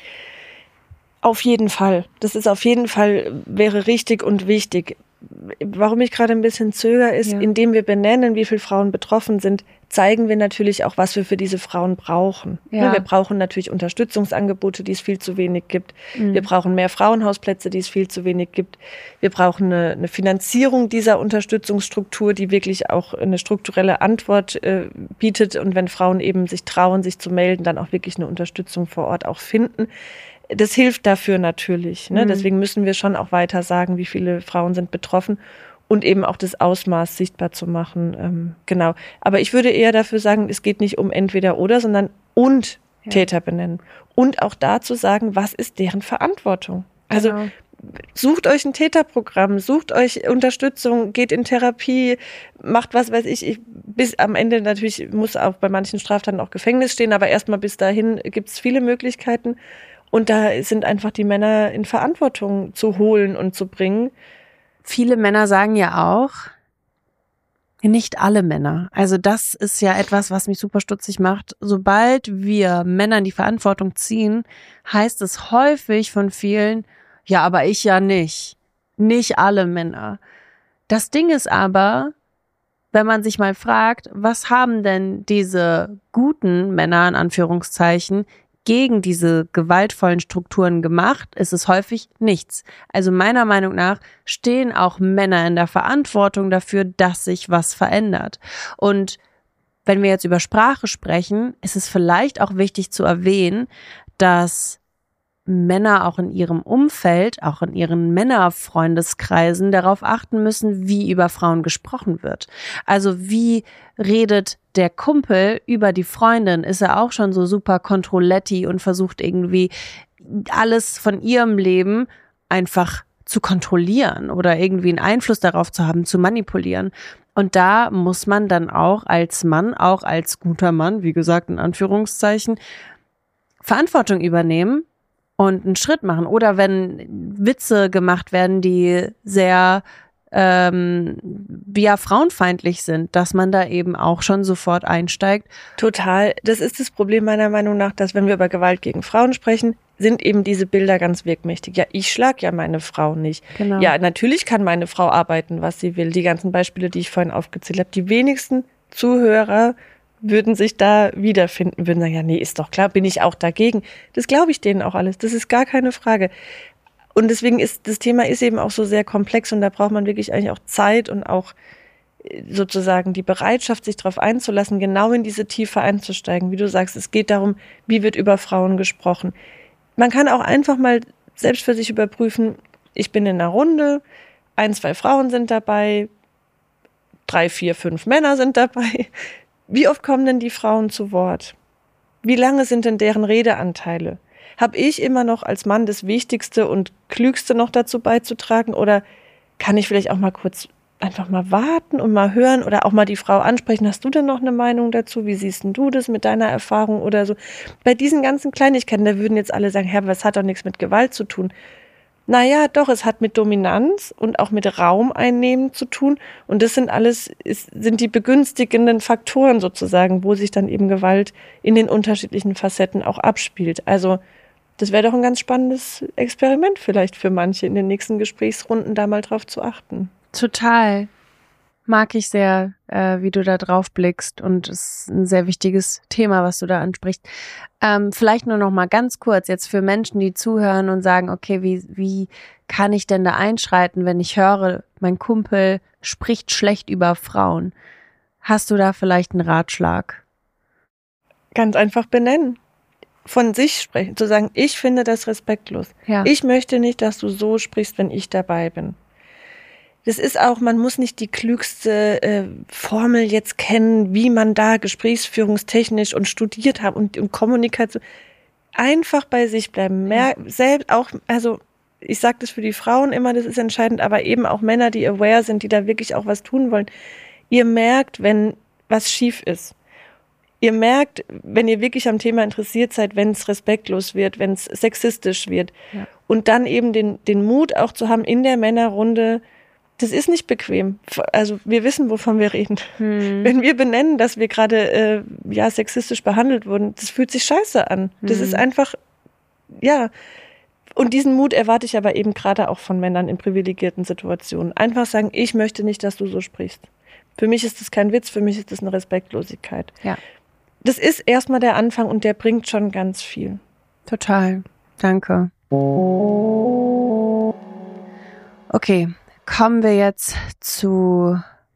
Auf jeden Fall. Das ist auf jeden Fall, wäre richtig und wichtig. Warum ich gerade ein bisschen zögere, ist, ja. indem wir benennen, wie viele Frauen betroffen sind, zeigen wir natürlich auch, was wir für diese Frauen brauchen. Ja. Wir brauchen natürlich Unterstützungsangebote, die es viel zu wenig gibt. Mhm. Wir brauchen mehr Frauenhausplätze, die es viel zu wenig gibt. Wir brauchen eine, eine Finanzierung dieser Unterstützungsstruktur, die wirklich auch eine strukturelle Antwort äh, bietet. Und wenn Frauen eben sich trauen, sich zu melden, dann auch wirklich eine Unterstützung vor Ort auch finden. Das hilft dafür natürlich. Ne? Mhm. Deswegen müssen wir schon auch weiter sagen, wie viele Frauen sind betroffen und eben auch das Ausmaß sichtbar zu machen. Ähm, genau. Aber ich würde eher dafür sagen, es geht nicht um entweder oder, sondern und ja. Täter benennen. Und auch dazu sagen, was ist deren Verantwortung? Also genau. Sucht euch ein Täterprogramm, sucht euch Unterstützung, geht in Therapie, macht was weiß ich. ich bis am Ende natürlich muss auch bei manchen Straftaten auch Gefängnis stehen, aber erstmal bis dahin gibt es viele Möglichkeiten. Und da sind einfach die Männer in Verantwortung zu holen und zu bringen. Viele Männer sagen ja auch, nicht alle Männer. Also das ist ja etwas, was mich super stutzig macht. Sobald wir Männer in die Verantwortung ziehen, heißt es häufig von vielen, ja, aber ich ja nicht. Nicht alle Männer. Das Ding ist aber, wenn man sich mal fragt, was haben denn diese guten Männer in Anführungszeichen gegen diese gewaltvollen Strukturen gemacht, ist es häufig nichts. Also meiner Meinung nach stehen auch Männer in der Verantwortung dafür, dass sich was verändert. Und wenn wir jetzt über Sprache sprechen, ist es vielleicht auch wichtig zu erwähnen, dass Männer auch in ihrem Umfeld, auch in ihren Männerfreundeskreisen darauf achten müssen, wie über Frauen gesprochen wird. Also wie redet der Kumpel über die Freundin? Ist er auch schon so super Controletti und versucht irgendwie alles von ihrem Leben einfach zu kontrollieren oder irgendwie einen Einfluss darauf zu haben, zu manipulieren? Und da muss man dann auch als Mann, auch als guter Mann, wie gesagt in Anführungszeichen, Verantwortung übernehmen und einen Schritt machen. Oder wenn Witze gemacht werden, die sehr ähm, ja frauenfeindlich sind, dass man da eben auch schon sofort einsteigt. Total. Das ist das Problem meiner Meinung nach, dass wenn wir über Gewalt gegen Frauen sprechen, sind eben diese Bilder ganz wirkmächtig. Ja, ich schlag ja meine Frau nicht. Genau. Ja, natürlich kann meine Frau arbeiten, was sie will. Die ganzen Beispiele, die ich vorhin aufgezählt habe. Die wenigsten Zuhörer würden sich da wiederfinden, würden sagen, ja, nee, ist doch klar, bin ich auch dagegen. Das glaube ich denen auch alles. Das ist gar keine Frage. Und deswegen ist, das Thema ist eben auch so sehr komplex und da braucht man wirklich eigentlich auch Zeit und auch sozusagen die Bereitschaft, sich darauf einzulassen, genau in diese Tiefe einzusteigen. Wie du sagst, es geht darum, wie wird über Frauen gesprochen. Man kann auch einfach mal selbst für sich überprüfen, ich bin in einer Runde, ein, zwei Frauen sind dabei, drei, vier, fünf Männer sind dabei. Wie oft kommen denn die Frauen zu Wort? Wie lange sind denn deren Redeanteile? Habe ich immer noch als Mann das Wichtigste und Klügste noch dazu beizutragen? Oder kann ich vielleicht auch mal kurz einfach mal warten und mal hören oder auch mal die Frau ansprechen? Hast du denn noch eine Meinung dazu? Wie siehst denn du das mit deiner Erfahrung oder so? Bei diesen ganzen Kleinigkeiten, da würden jetzt alle sagen, Herr, was hat doch nichts mit Gewalt zu tun? Naja, doch, es hat mit Dominanz und auch mit Raum einnehmen zu tun. Und das sind alles, ist, sind die begünstigenden Faktoren sozusagen, wo sich dann eben Gewalt in den unterschiedlichen Facetten auch abspielt. Also das wäre doch ein ganz spannendes Experiment vielleicht für manche in den nächsten Gesprächsrunden, da mal drauf zu achten. Total. Mag ich sehr, äh, wie du da drauf blickst, und es ist ein sehr wichtiges Thema, was du da ansprichst. Ähm, vielleicht nur noch mal ganz kurz jetzt für Menschen, die zuhören und sagen, okay, wie wie kann ich denn da einschreiten, wenn ich höre, mein Kumpel spricht schlecht über Frauen? Hast du da vielleicht einen Ratschlag? Ganz einfach benennen. Von sich sprechen, zu sagen, ich finde das respektlos. Ja. Ich möchte nicht, dass du so sprichst, wenn ich dabei bin. Das ist auch, man muss nicht die klügste äh, Formel jetzt kennen, wie man da gesprächsführungstechnisch und studiert hat und, und Kommunikation. Einfach bei sich bleiben. Mehr, selbst auch, also ich sage das für die Frauen immer, das ist entscheidend, aber eben auch Männer, die aware sind, die da wirklich auch was tun wollen. Ihr merkt, wenn was schief ist. Ihr merkt, wenn ihr wirklich am Thema interessiert seid, wenn es respektlos wird, wenn es sexistisch wird. Ja. Und dann eben den, den Mut auch zu haben in der Männerrunde. Das ist nicht bequem. Also wir wissen, wovon wir reden. Hm. Wenn wir benennen, dass wir gerade äh, ja sexistisch behandelt wurden, das fühlt sich scheiße an. Das hm. ist einfach, ja. Und diesen Mut erwarte ich aber eben gerade auch von Männern in privilegierten Situationen. Einfach sagen, ich möchte nicht, dass du so sprichst. Für mich ist das kein Witz, für mich ist das eine Respektlosigkeit. Ja. Das ist erstmal der Anfang und der bringt schon ganz viel. Total. Danke. Okay. Kommen wir jetzt zu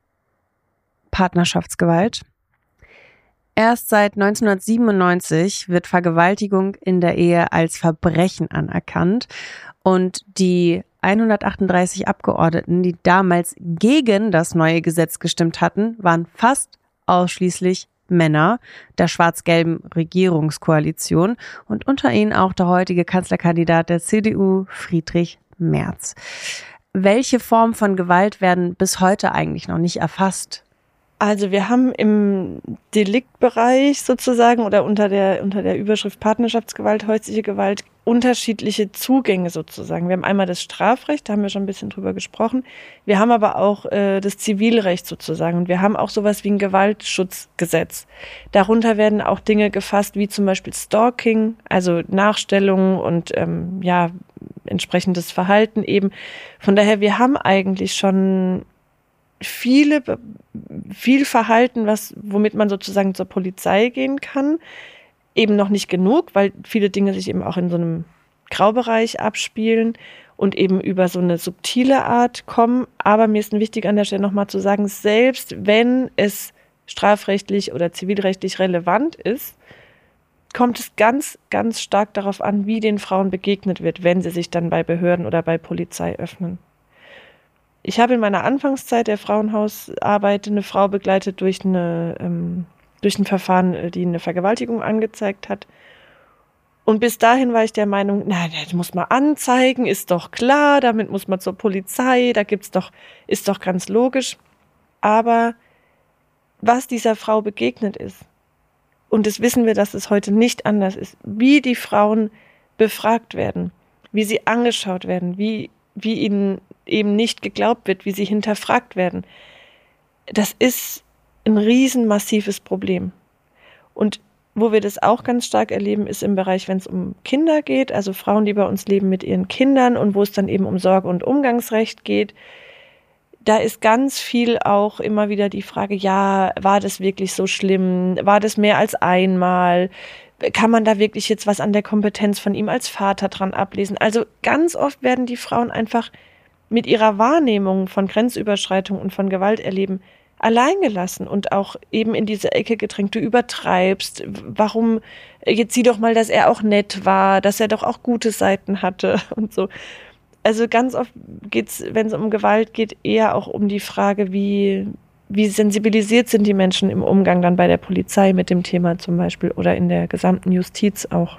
Partnerschaftsgewalt. Erst seit neunzehnhundertsiebenundneunzig wird Vergewaltigung in der Ehe als Verbrechen anerkannt. Und die hundertachtunddreißig Abgeordneten, die damals gegen das neue Gesetz gestimmt hatten, waren fast ausschließlich Männer der schwarz-gelben Regierungskoalition und unter ihnen auch der heutige Kanzlerkandidat der C D U, Friedrich Merz. Welche Formen von Gewalt werden bis heute eigentlich noch nicht erfasst? Also wir haben im Deliktbereich sozusagen oder unter der, unter der Überschrift Partnerschaftsgewalt, häusliche Gewalt unterschiedliche Zugänge sozusagen. Wir haben einmal das Strafrecht, da haben wir schon ein bisschen drüber gesprochen. Wir haben aber auch äh, das Zivilrecht sozusagen und wir haben auch sowas wie ein Gewaltschutzgesetz. Darunter werden auch Dinge gefasst wie zum Beispiel Stalking, also Nachstellung und ähm, ja entsprechendes Verhalten eben. Von daher, wir haben eigentlich schon viele, viel Verhalten, was, womit man sozusagen zur Polizei gehen kann. Eben noch nicht genug, weil viele Dinge sich eben auch in so einem Graubereich abspielen und eben über so eine subtile Art kommen. Aber mir ist wichtig an der Stelle nochmal zu sagen, selbst wenn es strafrechtlich oder zivilrechtlich relevant ist, kommt es ganz, ganz stark darauf an, wie den Frauen begegnet wird, wenn sie sich dann bei Behörden oder bei Polizei öffnen. Ich habe in meiner Anfangszeit der Frauenhausarbeit eine Frau begleitet durch, eine, ähm, durch ein Verfahren, die eine Vergewaltigung angezeigt hat. Und bis dahin war ich der Meinung, na, das muss man anzeigen, ist doch klar, damit muss man zur Polizei, da gibt's doch, ist doch ganz logisch. Aber was dieser Frau begegnet ist, und das wissen wir, dass es heute nicht anders ist, wie die Frauen befragt werden, wie sie angeschaut werden, wie, wie ihnen eben nicht geglaubt wird, wie sie hinterfragt werden. Das ist ein riesenmassives Problem. Und wo wir das auch ganz stark erleben, ist im Bereich, wenn es um Kinder geht, also Frauen, die bei uns leben mit ihren Kindern und wo es dann eben um Sorge- und Umgangsrecht geht. Da ist ganz viel auch immer wieder die Frage, ja, war das wirklich so schlimm? War das mehr als einmal? Kann man da wirklich jetzt was an der Kompetenz von ihm als Vater dran ablesen? Also ganz oft werden die Frauen einfach mit ihrer Wahrnehmung von Grenzüberschreitung und von Gewalt erleben allein gelassen und auch eben in diese Ecke gedrängt, du übertreibst, warum, jetzt sieh doch mal, dass er auch nett war, dass er doch auch gute Seiten hatte und so. Also ganz oft geht's, wenn es um Gewalt geht, eher auch um die Frage, wie, wie sensibilisiert sind die Menschen im Umgang dann bei der Polizei mit dem Thema zum Beispiel oder in der gesamten Justiz auch.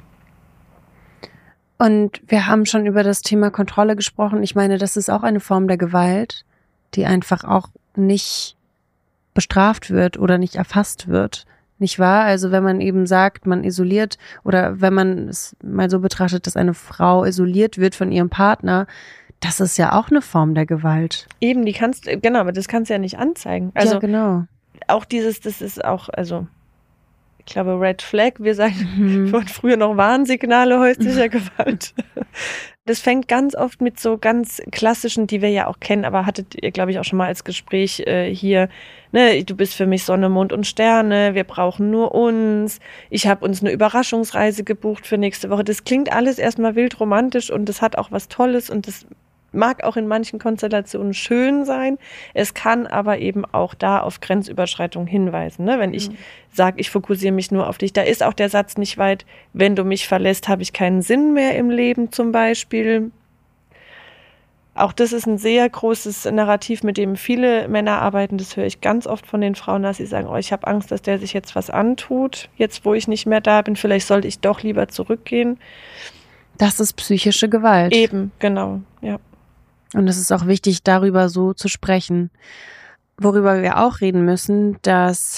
Und wir haben schon über das Thema Kontrolle gesprochen. Ich meine, das ist auch eine Form der Gewalt, die einfach auch nicht bestraft wird oder nicht erfasst wird. Nicht wahr? Also wenn man eben sagt, man isoliert oder wenn man es mal so betrachtet, dass eine Frau isoliert wird von ihrem Partner, das ist ja auch eine Form der Gewalt. Eben, die kannst, genau, aber das kannst du ja nicht anzeigen. Also ja, genau. Auch dieses, das ist auch, also ich glaube, Red Flag, wir sagen mhm. von früher noch Warnsignale häuslicher Gewalt. Das fängt ganz oft mit so ganz klassischen, die wir ja auch kennen, aber hattet ihr, glaube ich, auch schon mal als Gespräch äh, hier, ne, du bist für mich Sonne, Mond und Sterne, wir brauchen nur uns, ich habe uns eine Überraschungsreise gebucht für nächste Woche. Das klingt alles erstmal wild romantisch und das hat auch was Tolles und das mag auch in manchen Konstellationen schön sein. Es kann aber eben auch da auf Grenzüberschreitungen hinweisen. Ne? Wenn ich mhm. sage, ich fokussiere mich nur auf dich, da ist auch der Satz nicht weit, wenn du mich verlässt, habe ich keinen Sinn mehr im Leben zum Beispiel. Auch das ist ein sehr großes Narrativ, mit dem viele Männer arbeiten. Das höre ich ganz oft von den Frauen, dass sie sagen, oh, ich habe Angst, dass der sich jetzt was antut, jetzt wo ich nicht mehr da bin, vielleicht sollte ich doch lieber zurückgehen. Das ist psychische Gewalt. Eben, genau, ja. Und es ist auch wichtig, darüber so zu sprechen. Worüber wir auch reden müssen, dass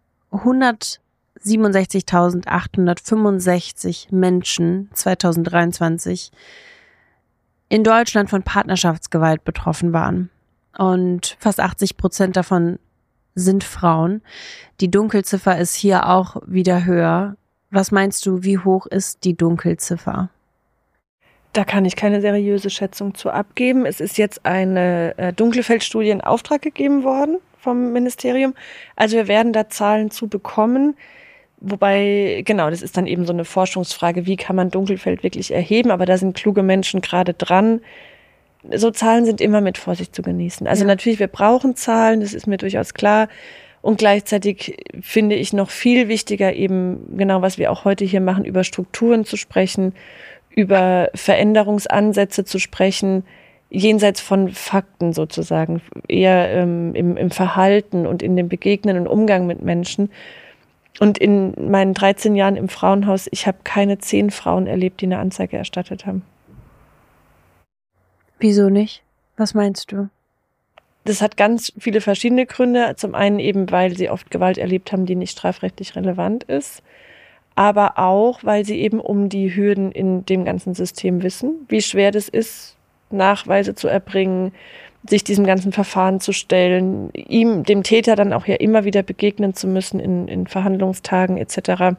hundertsiebenundsechzigtausendachthundertfünfundsechzig Menschen zweitausenddreiundzwanzig in Deutschland von Partnerschaftsgewalt betroffen waren. Und fast achtzig Prozent davon sind Frauen. Die Dunkelziffer ist hier auch wieder höher. Was meinst du, wie hoch ist die Dunkelziffer? Da kann ich keine seriöse Schätzung zu abgeben. Es ist jetzt eine äh, Dunkelfeldstudie in Auftrag gegeben worden vom Ministerium. Also wir werden da Zahlen zu bekommen. Wobei, genau, das ist dann eben so eine Forschungsfrage, wie kann man Dunkelfeld wirklich erheben? Aber da sind kluge Menschen gerade dran. So Zahlen sind immer mit Vorsicht zu genießen. Also ja. Natürlich, wir brauchen Zahlen, das ist mir durchaus klar. Und gleichzeitig finde ich noch viel wichtiger eben, genau was wir auch heute hier machen, über Strukturen zu sprechen, über Veränderungsansätze zu sprechen, jenseits von Fakten sozusagen, eher ähm, im, im Verhalten und in dem Begegnen und Umgang mit Menschen. Und in meinen dreizehn Jahren im Frauenhaus, ich habe keine zehn Frauen erlebt, die eine Anzeige erstattet haben. Wieso nicht? Was meinst du? Das hat ganz viele verschiedene Gründe. Zum einen eben, weil sie oft Gewalt erlebt haben, die nicht strafrechtlich relevant ist. Aber auch, weil sie eben um die Hürden in dem ganzen System wissen, wie schwer das ist, Nachweise zu erbringen, sich diesem ganzen Verfahren zu stellen, ihm, dem Täter dann auch ja immer wieder begegnen zu müssen in, in Verhandlungstagen et cetera.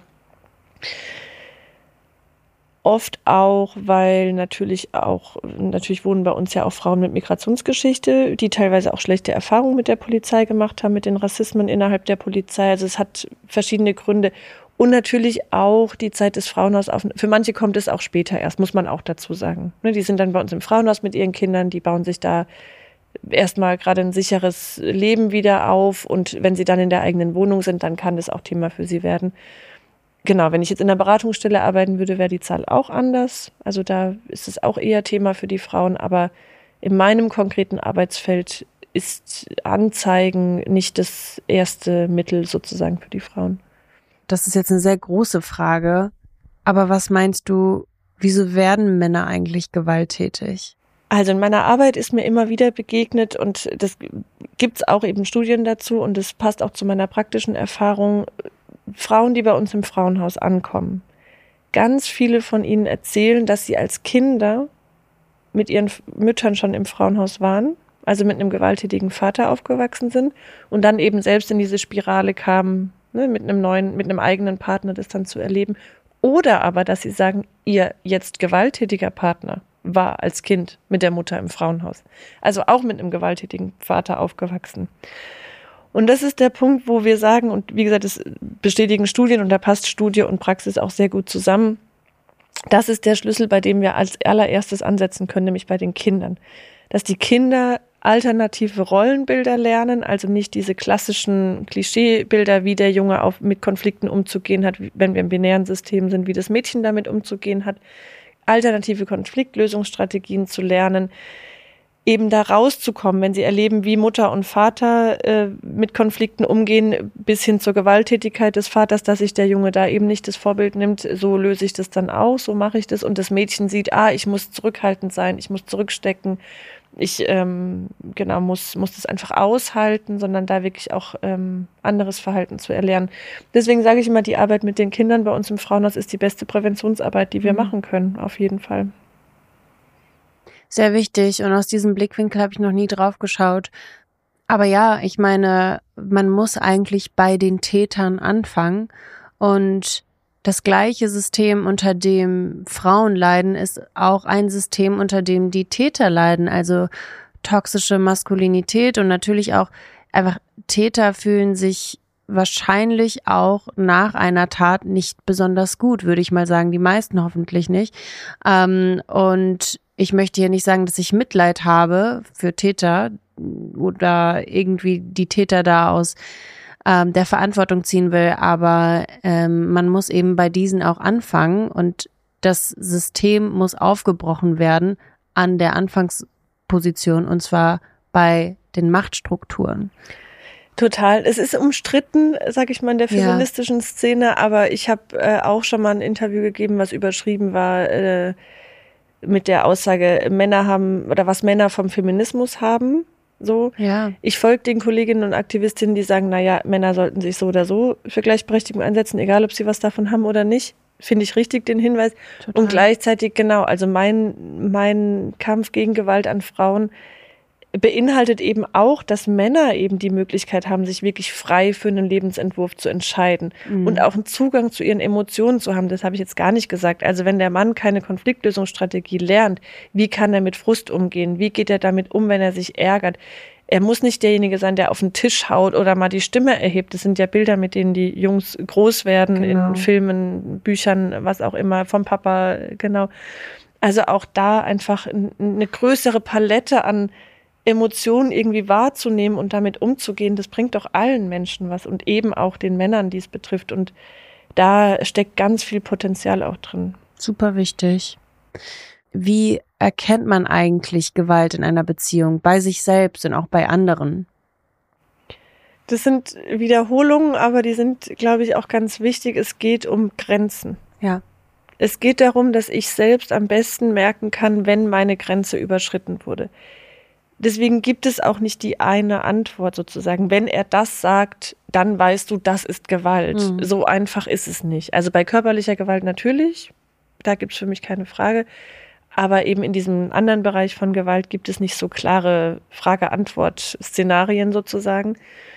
Oft auch, weil natürlich auch, natürlich wohnen bei uns ja auch Frauen mit Migrationsgeschichte, die teilweise auch schlechte Erfahrungen mit der Polizei gemacht haben, mit den Rassismen innerhalb der Polizei. Also es hat verschiedene Gründe. Und natürlich auch die Zeit des Frauenhausaufenthalts. Für manche kommt es auch später erst, muss man auch dazu sagen. Die sind dann bei uns im Frauenhaus mit ihren Kindern, die bauen sich da erstmal gerade ein sicheres Leben wieder auf. Und wenn sie dann in der eigenen Wohnung sind, dann kann das auch Thema für sie werden. Genau, wenn ich jetzt in einer Beratungsstelle arbeiten würde, wäre die Zahl auch anders. Also da ist es auch eher Thema für die Frauen. Aber in meinem konkreten Arbeitsfeld ist Anzeigen nicht das erste Mittel sozusagen für die Frauen. Das ist jetzt eine sehr große Frage, aber was meinst du, wieso werden Männer eigentlich gewalttätig? Also in meiner Arbeit ist mir immer wieder begegnet und das gibt's auch eben Studien dazu und das passt auch zu meiner praktischen Erfahrung, Frauen, die bei uns im Frauenhaus ankommen. Ganz viele von ihnen erzählen, dass sie als Kinder mit ihren Müttern schon im Frauenhaus waren, also mit einem gewalttätigen Vater aufgewachsen sind und dann eben selbst in diese Spirale kamen, Ne, mit einem neuen, mit einem eigenen Partner das dann zu erleben. Oder aber, dass sie sagen, ihr jetzt gewalttätiger Partner war als Kind mit der Mutter im Frauenhaus. Also auch mit einem gewalttätigen Vater aufgewachsen. Und das ist der Punkt, wo wir sagen, und wie gesagt, das bestätigen Studien und da passt Studie und Praxis auch sehr gut zusammen. Das ist der Schlüssel, bei dem wir als allererstes ansetzen können, nämlich bei den Kindern. Dass die Kinder alternative Rollenbilder lernen, also nicht diese klassischen Klischeebilder, wie der Junge auf, mit Konflikten umzugehen hat, wenn wir im binären System sind, wie das Mädchen damit umzugehen hat, alternative Konfliktlösungsstrategien zu lernen, eben da rauszukommen, wenn sie erleben, wie Mutter und Vater äh, mit Konflikten umgehen, bis hin zur Gewalttätigkeit des Vaters, dass sich der Junge da eben nicht das Vorbild nimmt, so löse ich das dann aus, so mache ich das. Und das Mädchen sieht, ah, ich muss zurückhaltend sein, ich muss zurückstecken, ich ähm, genau muss muss das einfach aushalten, sondern da wirklich auch ähm, anderes Verhalten zu erlernen. Deswegen sage ich immer, die Arbeit mit den Kindern bei uns im Frauenhaus ist die beste Präventionsarbeit, die wir mhm. machen können, auf jeden Fall. Sehr wichtig, und aus diesem Blickwinkel habe ich noch nie drauf geschaut. Aber ja, ich meine, man muss eigentlich bei den Tätern anfangen, und das gleiche System, unter dem Frauen leiden, ist auch ein System, unter dem die Täter leiden, also toxische Maskulinität, und natürlich auch einfach Täter fühlen sich wahrscheinlich auch nach einer Tat nicht besonders gut, würde ich mal sagen, die meisten hoffentlich nicht. Ähm, und ich möchte hier nicht sagen, dass ich Mitleid habe für Täter oder irgendwie die Täter da aus ähm, der Verantwortung ziehen will, aber ähm, man muss eben bei diesen auch anfangen, und das System muss aufgebrochen werden an der Anfangsposition, und zwar bei den Machtstrukturen. Total. Es ist umstritten, sag ich mal, in der feministischen ja. Szene, aber ich habe äh, auch schon mal ein Interview gegeben, was überschrieben war äh, mit der Aussage, Männer haben, oder was Männer vom Feminismus haben. So. Ja. Ich folge den Kolleginnen und Aktivistinnen, die sagen, naja, Männer sollten sich so oder so für Gleichberechtigung einsetzen, egal ob sie was davon haben oder nicht. Finde ich richtig, den Hinweis. Total. Und gleichzeitig, genau, also mein, mein Kampf gegen Gewalt an Frauen beinhaltet eben auch, dass Männer eben die Möglichkeit haben, sich wirklich frei für einen Lebensentwurf zu entscheiden mhm. und auch einen Zugang zu ihren Emotionen zu haben. Das habe ich jetzt gar nicht gesagt. Also wenn der Mann keine Konfliktlösungsstrategie lernt, wie kann er mit Frust umgehen? Wie geht er damit um, wenn er sich ärgert? Er muss nicht derjenige sein, der auf den Tisch haut oder mal die Stimme erhebt. Das sind ja Bilder, mit denen die Jungs groß werden, genau. in Filmen, Büchern, was auch immer, vom Papa, genau. Also auch da einfach eine größere Palette an Emotionen irgendwie wahrzunehmen und damit umzugehen, das bringt doch allen Menschen was, und eben auch den Männern, die es betrifft. Und da steckt ganz viel Potenzial auch drin. Super wichtig. Wie erkennt man eigentlich Gewalt in einer Beziehung, bei sich selbst und auch bei anderen? Das sind Wiederholungen, aber die sind, glaube ich, auch ganz wichtig. Es geht um Grenzen. Ja. Es geht darum, dass ich selbst am besten merken kann, wenn meine Grenze überschritten wurde. Deswegen gibt es auch nicht die eine Antwort sozusagen. Wenn er das sagt, dann weißt du, das ist Gewalt. Mhm. So einfach ist es nicht. Also bei körperlicher Gewalt natürlich, da gibt es für mich keine Frage. Aber eben in diesem anderen Bereich von Gewalt gibt es nicht so klare Frage-Antwort-Szenarien sozusagen.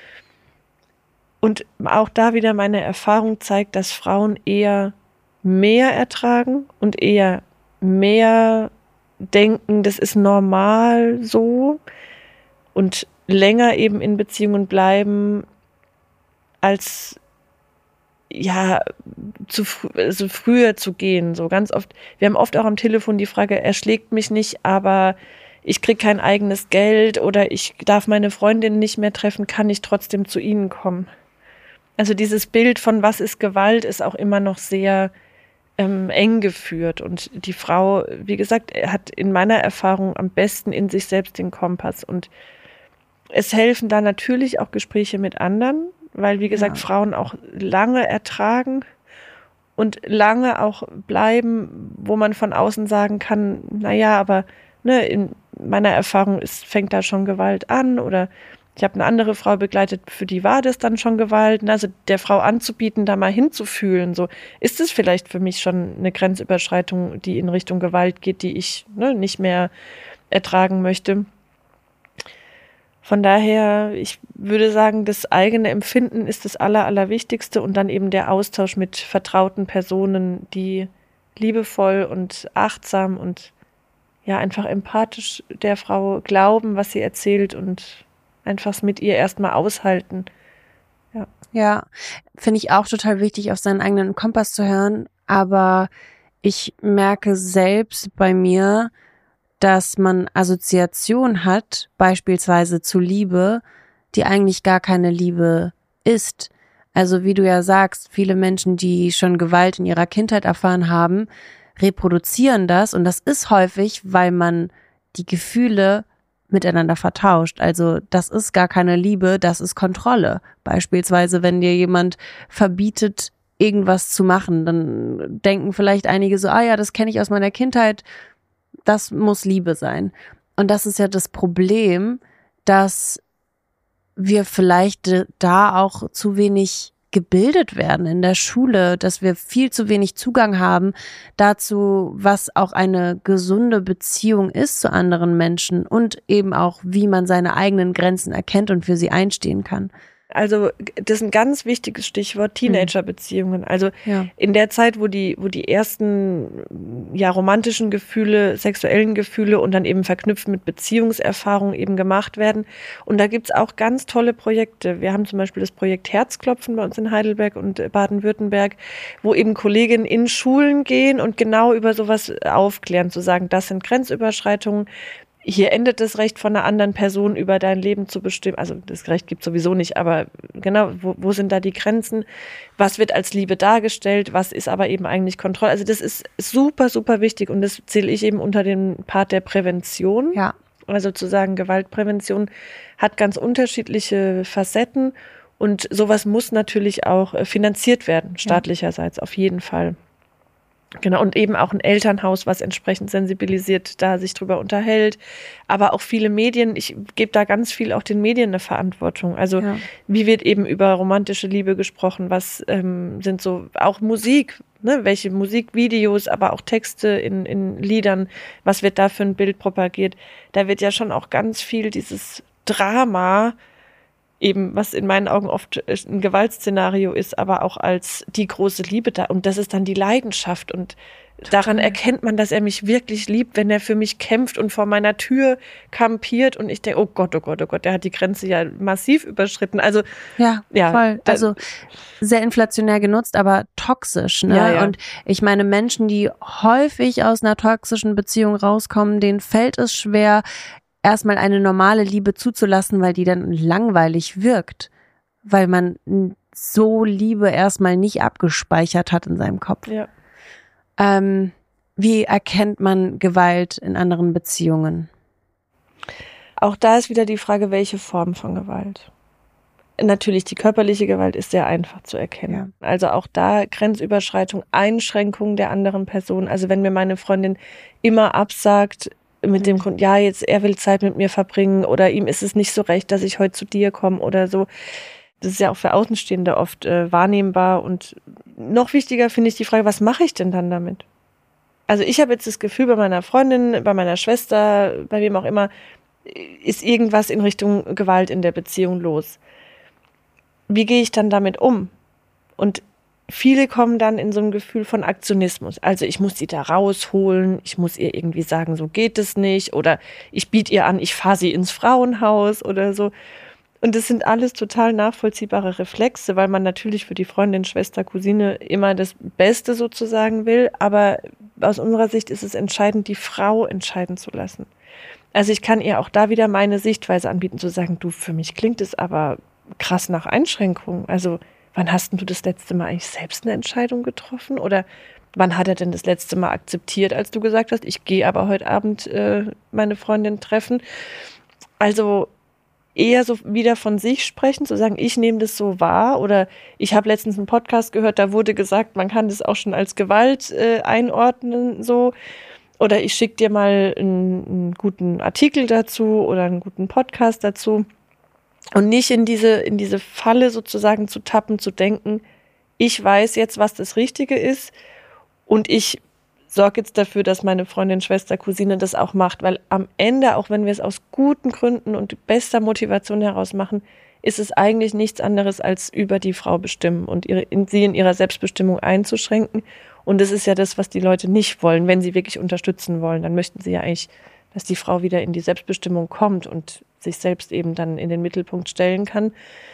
Und auch da wieder meine Erfahrung zeigt, dass Frauen eher mehr ertragen und eher mehr denken, das ist normal so, und länger eben in Beziehungen bleiben, als ja zu fr- also früher zu gehen. So ganz oft, wir haben oft auch am Telefon die Frage, er schlägt mich nicht, aber ich kriege kein eigenes Geld oder ich darf meine Freundin nicht mehr treffen, kann ich trotzdem zu ihnen kommen? Also dieses Bild von was ist Gewalt ist auch immer noch sehr Ähm, eng geführt, und die Frau, wie gesagt, hat in meiner Erfahrung am besten in sich selbst den Kompass, und es helfen da natürlich auch Gespräche mit anderen, weil, wie gesagt, ja. Frauen auch lange ertragen und lange auch bleiben, wo man von außen sagen kann, naja, aber ne, in meiner Erfahrung ist, fängt da schon Gewalt an, oder ich habe eine andere Frau begleitet, für die war das dann schon Gewalt. Also der Frau anzubieten, da mal hinzufühlen, so ist es vielleicht für mich schon eine Grenzüberschreitung, die in Richtung Gewalt geht, die ich ne, nicht mehr ertragen möchte. Von daher, ich würde sagen, das eigene Empfinden ist das Aller, Allerwichtigste, und dann eben der Austausch mit vertrauten Personen, die liebevoll und achtsam und ja einfach empathisch der Frau glauben, was sie erzählt, und einfach mit ihr erstmal aushalten. Ja, ja, finde ich auch total wichtig, auf seinen eigenen Kompass zu hören. Aber ich merke selbst bei mir, dass man Assoziation hat, beispielsweise zu Liebe, die eigentlich gar keine Liebe ist. Also wie du ja sagst, viele Menschen, die schon Gewalt in ihrer Kindheit erfahren haben, reproduzieren das. Und das ist häufig, weil man die Gefühle miteinander vertauscht. Also das ist gar keine Liebe, das ist Kontrolle. Beispielsweise, wenn dir jemand verbietet, irgendwas zu machen, dann denken vielleicht einige so, ah ja, das kenne ich aus meiner Kindheit, das muss Liebe sein. Und das ist ja das Problem, dass wir vielleicht da auch zu wenig gebildet werden in der Schule, dass wir viel zu wenig Zugang haben dazu, was auch eine gesunde Beziehung ist zu anderen Menschen und eben auch, wie man seine eigenen Grenzen erkennt und für sie einstehen kann. Also das ist ein ganz wichtiges Stichwort, Teenagerbeziehungen. Also ja. in der Zeit, wo die, wo die ersten ja romantischen Gefühle, sexuellen Gefühle und dann eben verknüpft mit Beziehungserfahrungen eben gemacht werden. Und da gibt's auch ganz tolle Projekte. Wir haben zum Beispiel das Projekt Herzklopfen bei uns in Heidelberg und Baden-Württemberg, wo eben Kolleginnen in Schulen gehen und genau über sowas aufklären, zu sagen, das sind Grenzüberschreitungen. Hier endet das Recht von einer anderen Person über dein Leben zu bestimmen. Also das Recht gibt es sowieso nicht, aber genau, wo, wo sind da die Grenzen? Was wird als Liebe dargestellt? Was ist aber eben eigentlich Kontrolle? Also das ist super, super wichtig und das zähle ich eben unter den Part der Prävention. Ja. Also zu sagen, Gewaltprävention hat ganz unterschiedliche Facetten und sowas muss natürlich auch finanziert werden, staatlicherseits, auf jeden Fall. Genau, und eben auch ein Elternhaus, was entsprechend sensibilisiert, da sich drüber unterhält. Aber auch viele Medien, ich gebe da ganz viel auch den Medien eine Verantwortung. Also ja. Wie wird eben über romantische Liebe gesprochen? Was ähm, sind so, auch Musik, ne? Welche Musikvideos, aber auch Texte in, in Liedern, was wird da für ein Bild propagiert? Da wird ja schon auch ganz viel dieses Drama eben, was in meinen Augen oft ein Gewaltszenario ist, aber auch als die große Liebe da. Und das ist dann die Leidenschaft. Und total. Daran erkennt man, dass er mich wirklich liebt, wenn er für mich kämpft und vor meiner Tür kampiert. Und ich denke, oh Gott, oh Gott, oh Gott, der hat die Grenze ja massiv überschritten. Also ja, ja voll. Also sehr inflationär genutzt, aber toxisch. Ne? Ja, ja. Und ich meine, Menschen, die häufig aus einer toxischen Beziehung rauskommen, denen fällt es schwer, erstmal eine normale Liebe zuzulassen, weil die dann langweilig wirkt, weil man so Liebe erstmal nicht abgespeichert hat in seinem Kopf. Ja. Ähm, wie erkennt man Gewalt in anderen Beziehungen? Auch da ist wieder die Frage, welche Form von Gewalt. Natürlich, die körperliche Gewalt ist sehr einfach zu erkennen. Ja. Also auch da Grenzüberschreitung, Einschränkung der anderen Person. Also wenn mir meine Freundin immer absagt, mit dem Grund, ja, jetzt er will Zeit mit mir verbringen oder ihm ist es nicht so recht, dass ich heute zu dir komme oder so. Das ist ja auch für Außenstehende oft äh, wahrnehmbar. Und noch wichtiger finde ich die Frage, was mache ich denn dann damit? Also ich habe jetzt das Gefühl, bei meiner Freundin, bei meiner Schwester, bei wem auch immer, ist irgendwas in Richtung Gewalt in der Beziehung los. Wie gehe ich dann damit um? Und viele kommen dann in so ein Gefühl von Aktionismus. Also ich muss sie da rausholen, ich muss ihr irgendwie sagen, so geht es nicht. Oder ich biete ihr an, ich fahre sie ins Frauenhaus oder so. Und das sind alles total nachvollziehbare Reflexe, weil man natürlich für die Freundin, Schwester, Cousine immer das Beste sozusagen will. Aber aus unserer Sicht ist es entscheidend, die Frau entscheiden zu lassen. Also ich kann ihr auch da wieder meine Sichtweise anbieten, zu sagen, du, für mich klingt es aber krass nach Einschränkung. Also wann hast denn du das letzte Mal eigentlich selbst eine Entscheidung getroffen? Oder wann hat er denn das letzte Mal akzeptiert, als du gesagt hast, ich gehe aber heute Abend äh, meine Freundin treffen? Also eher so wieder von sich sprechen, zu sagen, ich nehme das so wahr. Oder ich habe letztens einen Podcast gehört, da wurde gesagt, man kann das auch schon als Gewalt äh, einordnen. So. Oder ich schicke dir mal einen, einen guten Artikel dazu oder einen guten Podcast dazu. Und nicht in diese, in diese Falle sozusagen zu tappen, zu denken, ich weiß jetzt, was das Richtige ist und ich sorge jetzt dafür, dass meine Freundin, Schwester, Cousine das auch macht, weil am Ende, auch wenn wir es aus guten Gründen und bester Motivation heraus machen, ist es eigentlich nichts anderes als über die Frau bestimmen und ihre, in, sie in ihrer Selbstbestimmung einzuschränken. Und das ist ja das, was die Leute nicht wollen, wenn sie wirklich unterstützen wollen. Dann möchten sie ja eigentlich, dass die Frau wieder in die Selbstbestimmung kommt und sich selbst eben dann in den Mittelpunkt stellen kann.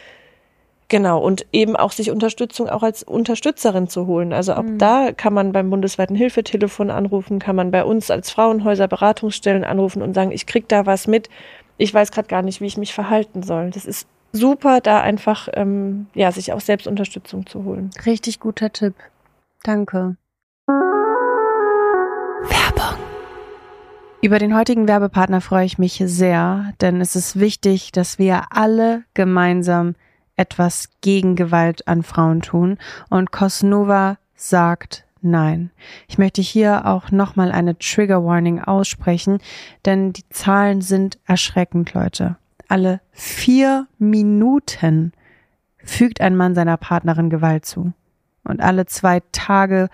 Genau, und eben auch sich Unterstützung auch als Unterstützerin zu holen. Also auch mhm. da kann man beim bundesweiten Hilfetelefon anrufen, kann man bei uns als Frauenhäuser Beratungsstellen anrufen und sagen, ich krieg da was mit, ich weiß gerade gar nicht, wie ich mich verhalten soll. Das ist super, da einfach ähm, ja sich auch selbst Unterstützung zu holen. Richtig guter Tipp. Danke. Werbung. Über den heutigen Werbepartner freue ich mich sehr, denn es ist wichtig, dass wir alle gemeinsam etwas gegen Gewalt an Frauen tun und Cosnova sagt nein. Ich möchte hier auch nochmal eine Trigger Warning aussprechen, denn die Zahlen sind erschreckend, Leute. Alle vier Minuten fügt ein Mann seiner Partnerin Gewalt zu und alle zwei Tage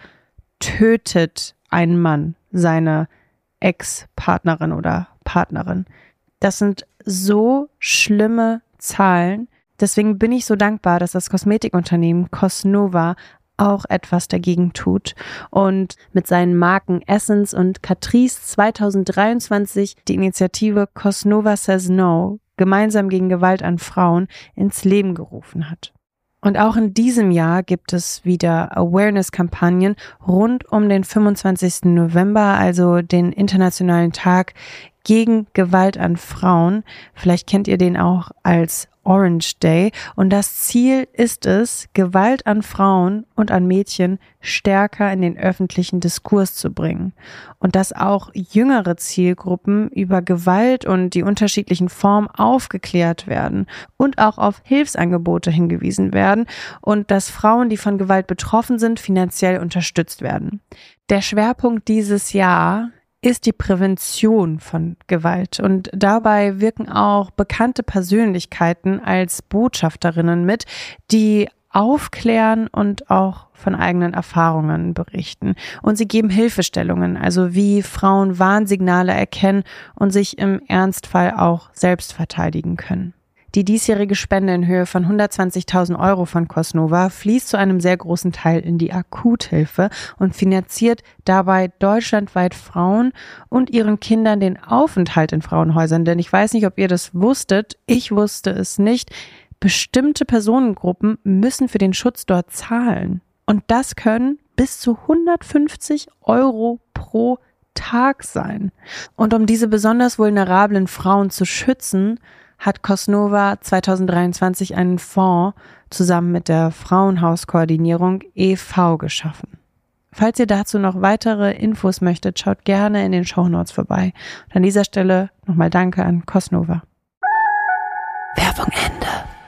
tötet ein Mann seine Ex-Partnerin oder Partnerin. Das sind so schlimme Zahlen. Deswegen bin ich so dankbar, dass das Kosmetikunternehmen Cosnova auch etwas dagegen tut und mit seinen Marken Essence und Catrice zwanzig dreiundzwanzig die Initiative Cosnova Says No gemeinsam gegen Gewalt an Frauen ins Leben gerufen hat. Und auch in diesem Jahr gibt es wieder Awareness-Kampagnen rund um den fünfundzwanzigsten November, also den Internationalen Tag gegen Gewalt an Frauen. Vielleicht kennt ihr den auch als Orange Day. Und das Ziel ist es, Gewalt an Frauen und an Mädchen stärker in den öffentlichen Diskurs zu bringen. Und dass auch jüngere Zielgruppen über Gewalt und die unterschiedlichen Formen aufgeklärt werden und auch auf Hilfsangebote hingewiesen werden und dass Frauen, die von Gewalt betroffen sind, finanziell unterstützt werden. Der Schwerpunkt dieses Jahr ist die Prävention von Gewalt. Und dabei wirken auch bekannte Persönlichkeiten als Botschafterinnen mit, die aufklären und auch von eigenen Erfahrungen berichten. Und sie geben Hilfestellungen, also wie Frauen Warnsignale erkennen und sich im Ernstfall auch selbst verteidigen können. Die diesjährige Spende in Höhe von hundertzwanzigtausend Euro von Cosnova fließt zu einem sehr großen Teil in die Akuthilfe und finanziert dabei deutschlandweit Frauen und ihren Kindern den Aufenthalt in Frauenhäusern. Denn ich weiß nicht, ob ihr das wusstet, ich wusste es nicht. Bestimmte Personengruppen müssen für den Schutz dort zahlen. Und das können bis zu hundertfünfzig Euro pro Tag sein. Und um diese besonders vulnerablen Frauen zu schützen, hat Cosnova zwanzig dreiundzwanzig einen Fonds zusammen mit der Frauenhauskoordinierung e V geschaffen. Falls ihr dazu noch weitere Infos möchtet, schaut gerne in den Shownotes vorbei. Und an dieser Stelle nochmal Danke an Cosnova. Werbung Ende.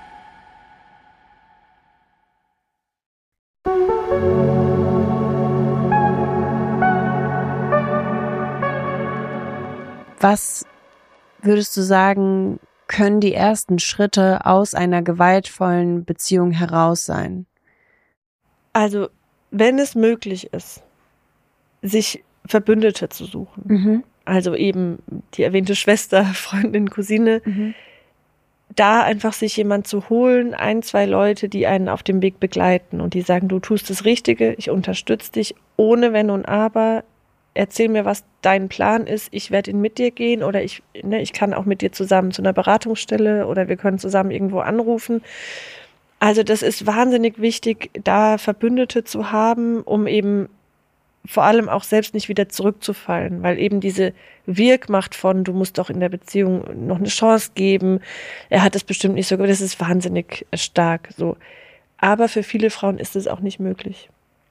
Was würdest du sagen, können die ersten Schritte aus einer gewaltvollen Beziehung heraus sein? Also, wenn es möglich ist, sich Verbündete zu suchen, mhm. also eben die erwähnte Schwester, Freundin, Cousine, mhm. da einfach sich jemand zu holen, ein, zwei Leute, die einen auf dem Weg begleiten und die sagen, du tust das Richtige, ich unterstütze dich, ohne Wenn und Aber. Erzähl mir, was dein Plan ist, ich werde ihn mit dir gehen oder ich, ne, ich kann auch mit dir zusammen zu einer Beratungsstelle oder wir können zusammen irgendwo anrufen. Also das ist wahnsinnig wichtig, da Verbündete zu haben, um eben vor allem auch selbst nicht wieder zurückzufallen, weil eben diese Wirkmacht von, du musst doch in der Beziehung noch eine Chance geben, er hat es bestimmt nicht so gut, das ist wahnsinnig stark so. Aber für viele Frauen ist es auch nicht möglich.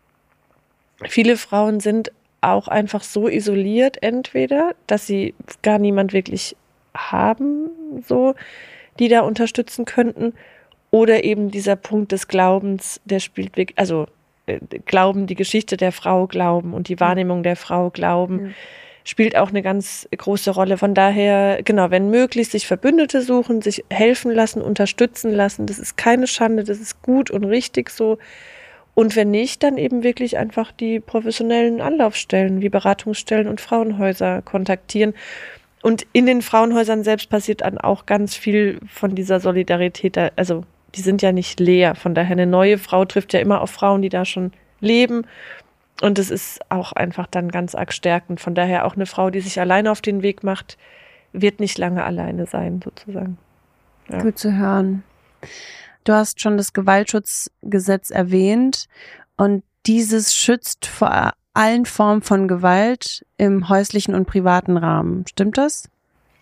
Viele Frauen sind auch einfach so isoliert entweder, dass sie gar niemand wirklich haben, so, die da unterstützen könnten, oder eben dieser Punkt des Glaubens, der spielt wirklich, also äh, Glauben, die Geschichte der Frau glauben und die Wahrnehmung der Frau glauben, mhm. spielt auch eine ganz große Rolle. Von daher, genau, wenn möglich, sich Verbündete suchen, sich helfen lassen, unterstützen lassen, das ist keine Schande, das ist gut und richtig so. Und wenn nicht, dann eben wirklich einfach die professionellen Anlaufstellen wie Beratungsstellen und Frauenhäuser kontaktieren. Und in den Frauenhäusern selbst passiert dann auch ganz viel von dieser Solidarität. Also die sind ja nicht leer. Von daher eine neue Frau trifft ja immer auf Frauen, die da schon leben. Und es ist auch einfach dann ganz arg stärkend. Von daher auch eine Frau, die sich alleine auf den Weg macht, wird nicht lange alleine sein, sozusagen. Ja. Gut zu hören. Du hast schon das Gewaltschutzgesetz erwähnt und dieses schützt vor allen Formen von Gewalt im häuslichen und privaten Rahmen. Stimmt das?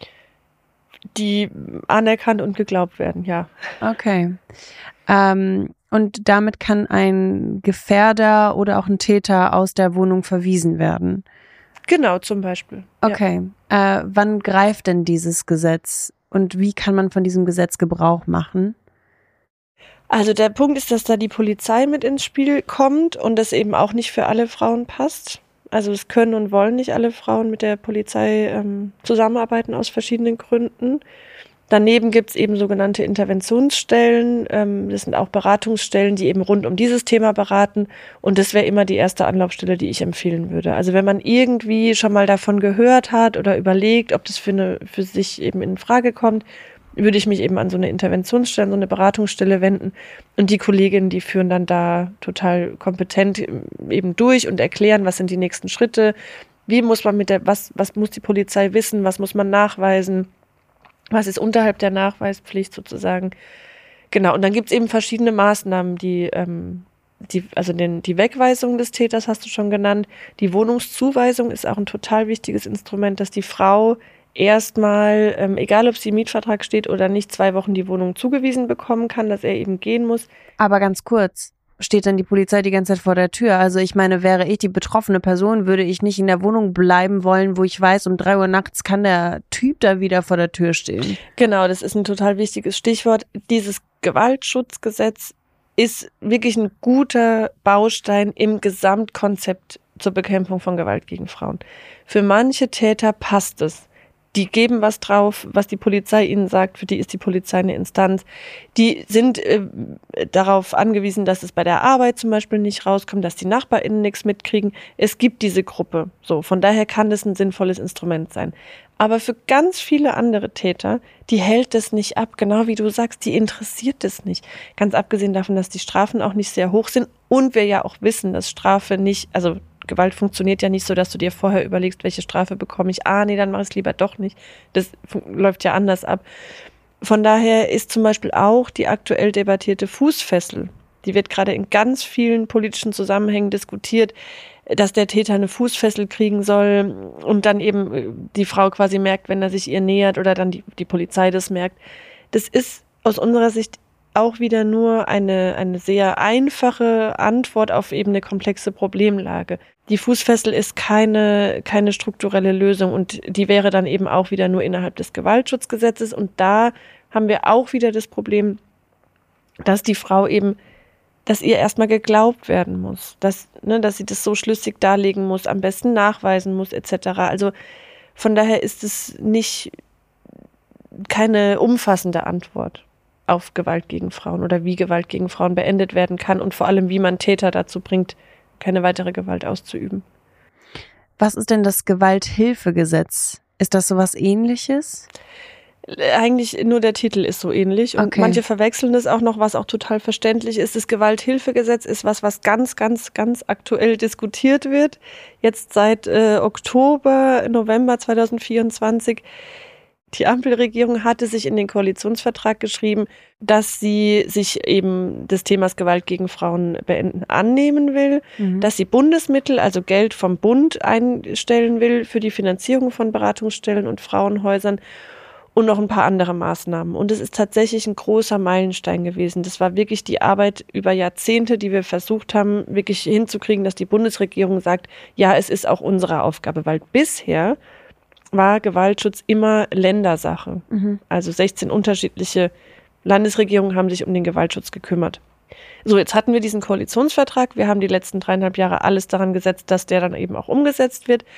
Die anerkannt und geglaubt werden, ja. Okay. Ähm, und damit kann ein Gefährder oder auch ein Täter aus der Wohnung verwiesen werden. Genau, zum Beispiel. Okay. Ja. Äh, wann greift denn dieses Gesetz und wie kann man von diesem Gesetz Gebrauch machen? Also der Punkt ist, dass da die Polizei mit ins Spiel kommt und das eben auch nicht für alle Frauen passt. Also es können und wollen nicht alle Frauen mit der Polizei ähm, zusammenarbeiten aus verschiedenen Gründen. Daneben gibt es eben sogenannte Interventionsstellen. Ähm, das sind auch Beratungsstellen, die eben rund um dieses Thema beraten. Und das wäre immer die erste Anlaufstelle, die ich empfehlen würde. Also wenn man irgendwie schon mal davon gehört hat oder überlegt, ob das für, eine, für sich eben in Frage kommt, würde ich mich eben an so eine Interventionsstelle, so eine Beratungsstelle wenden. Und die Kolleginnen, die führen dann da total kompetent eben durch und erklären, was sind die nächsten Schritte, wie muss man mit der, was, was muss die Polizei wissen, was muss man nachweisen, was ist unterhalb der Nachweispflicht sozusagen. Genau, und dann gibt es eben verschiedene Maßnahmen, die, ähm, die also den, die Wegweisung des Täters hast du schon genannt. Die Wohnungszuweisung ist auch ein total wichtiges Instrument, dass die Frau erstmal, ähm, egal ob sie im Mietvertrag steht oder nicht, zwei Wochen die Wohnung zugewiesen bekommen kann, dass er eben gehen muss. Aber ganz kurz, steht dann die Polizei die ganze Zeit vor der Tür? Also ich meine, wäre ich die betroffene Person, würde ich nicht in der Wohnung bleiben wollen, wo ich weiß, um drei Uhr nachts kann der Typ da wieder vor der Tür stehen. Genau, das ist ein total wichtiges Stichwort. Dieses Gewaltschutzgesetz ist wirklich ein guter Baustein im Gesamtkonzept zur Bekämpfung von Gewalt gegen Frauen. Für manche Täter passt es. Die geben was drauf, was die Polizei ihnen sagt, für die ist die Polizei eine Instanz. Die sind äh, darauf angewiesen, dass es bei der Arbeit zum Beispiel nicht rauskommt, dass die NachbarInnen nichts mitkriegen. Es gibt diese Gruppe. So, von daher kann das ein sinnvolles Instrument sein. Aber für ganz viele andere Täter, die hält das nicht ab. Genau wie du sagst, die interessiert das nicht. Ganz abgesehen davon, dass die Strafen auch nicht sehr hoch sind und wir ja auch wissen, dass Strafe nicht, also Gewalt funktioniert ja nicht so, dass du dir vorher überlegst, welche Strafe bekomme ich. Ah, nee, dann mach ich es lieber doch nicht. Das läuft ja anders ab. Von daher ist zum Beispiel auch die aktuell debattierte Fußfessel, die wird gerade in ganz vielen politischen Zusammenhängen diskutiert, dass der Täter eine Fußfessel kriegen soll und dann eben die Frau quasi merkt, wenn er sich ihr nähert oder dann die, die Polizei das merkt. Das ist aus unserer Sicht auch wieder nur eine, eine sehr einfache Antwort auf eben eine komplexe Problemlage. Die Fußfessel ist keine, keine strukturelle Lösung und die wäre dann eben auch wieder nur innerhalb des Gewaltschutzgesetzes. Und da haben wir auch wieder das Problem, dass die Frau eben, dass ihr erstmal geglaubt werden muss, dass, ne, dass sie das so schlüssig darlegen muss, am besten nachweisen muss et cetera. Also von daher ist es nicht keine umfassende Antwort auf Gewalt gegen Frauen oder wie Gewalt gegen Frauen beendet werden kann und vor allem, wie man Täter dazu bringt, keine weitere Gewalt auszuüben. Was ist denn das Gewalthilfegesetz? Ist das sowas Ähnliches? Eigentlich nur der Titel ist so ähnlich und okay. Manche verwechseln das auch noch, was auch total verständlich ist. Das Gewalthilfegesetz ist was, was ganz, ganz, ganz aktuell diskutiert wird. Jetzt seit äh, Oktober, November zwanzig vierundzwanzig. Die Ampelregierung hatte sich in den Koalitionsvertrag geschrieben, dass sie sich eben des Themas Gewalt gegen Frauen beenden annehmen will, mhm. dass sie Bundesmittel, also Geld vom Bund einstellen will für die Finanzierung von Beratungsstellen und Frauenhäusern und noch ein paar andere Maßnahmen. Und es ist tatsächlich ein großer Meilenstein gewesen. Das war wirklich die Arbeit über Jahrzehnte, die wir versucht haben, wirklich hinzukriegen, dass die Bundesregierung sagt, ja, es ist auch unsere Aufgabe, weil bisher war Gewaltschutz immer Ländersache. Mhm. Also sechzehn unterschiedliche Landesregierungen haben sich um den Gewaltschutz gekümmert. So, jetzt hatten wir diesen Koalitionsvertrag. Wir haben die letzten dreieinhalb Jahre alles daran gesetzt, dass der dann eben auch umgesetzt wird.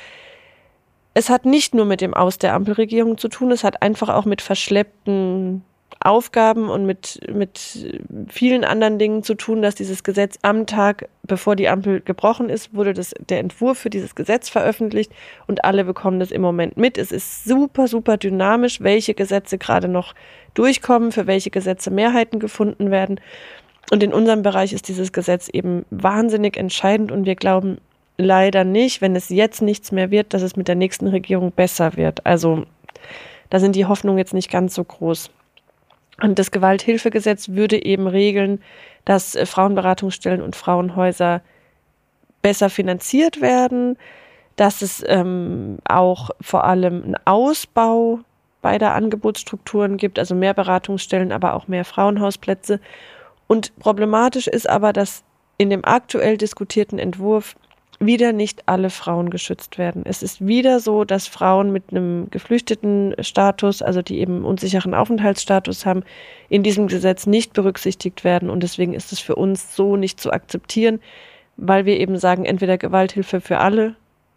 Es hat nicht nur mit dem Aus der Ampelregierung zu tun, es hat einfach auch mit verschleppten Aufgaben und mit, mit vielen anderen Dingen zu tun, dass dieses Gesetz am Tag, bevor die Ampel gebrochen ist, wurde das, der Entwurf für dieses Gesetz veröffentlicht und alle bekommen das im Moment mit. Es ist super, super dynamisch, welche Gesetze gerade noch durchkommen, für welche Gesetze Mehrheiten gefunden werden. Und in unserem Bereich ist dieses Gesetz eben wahnsinnig entscheidend und wir glauben leider nicht, wenn es jetzt nichts mehr wird, dass es mit der nächsten Regierung besser wird. Also da sind die Hoffnungen jetzt nicht ganz so groß. Und das Gewalthilfegesetz würde eben regeln, dass Frauenberatungsstellen und Frauenhäuser besser finanziert werden, dass es ähm, auch vor allem einen Ausbau beider Angebotsstrukturen gibt, also mehr Beratungsstellen, aber auch mehr Frauenhausplätze. Und problematisch ist aber, dass in dem aktuell diskutierten Entwurf wieder nicht alle Frauen geschützt werden. Es ist wieder so, dass Frauen mit einem geflüchteten Status, also die eben unsicheren Aufenthaltsstatus haben, in diesem Gesetz nicht berücksichtigt werden. Und deswegen ist es für uns so nicht zu akzeptieren, weil wir eben sagen, entweder Gewalthilfe für alle,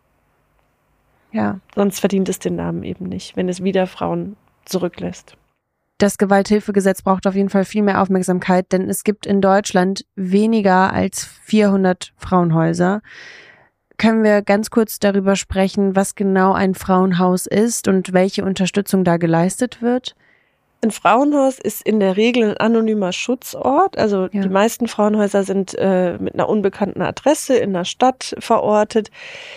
ja, sonst verdient es den Namen eben nicht, wenn es wieder Frauen zurücklässt. Das Gewalthilfegesetz braucht auf jeden Fall viel mehr Aufmerksamkeit, denn es gibt in Deutschland weniger als vierhundert Frauenhäuser. Können wir ganz kurz darüber sprechen, was genau ein Frauenhaus ist und welche Unterstützung da geleistet wird? Ein Frauenhaus ist in der Regel ein anonymer Schutzort. Also ja. Die meisten Frauenhäuser sind äh, mit einer unbekannten Adresse in der Stadt verortet.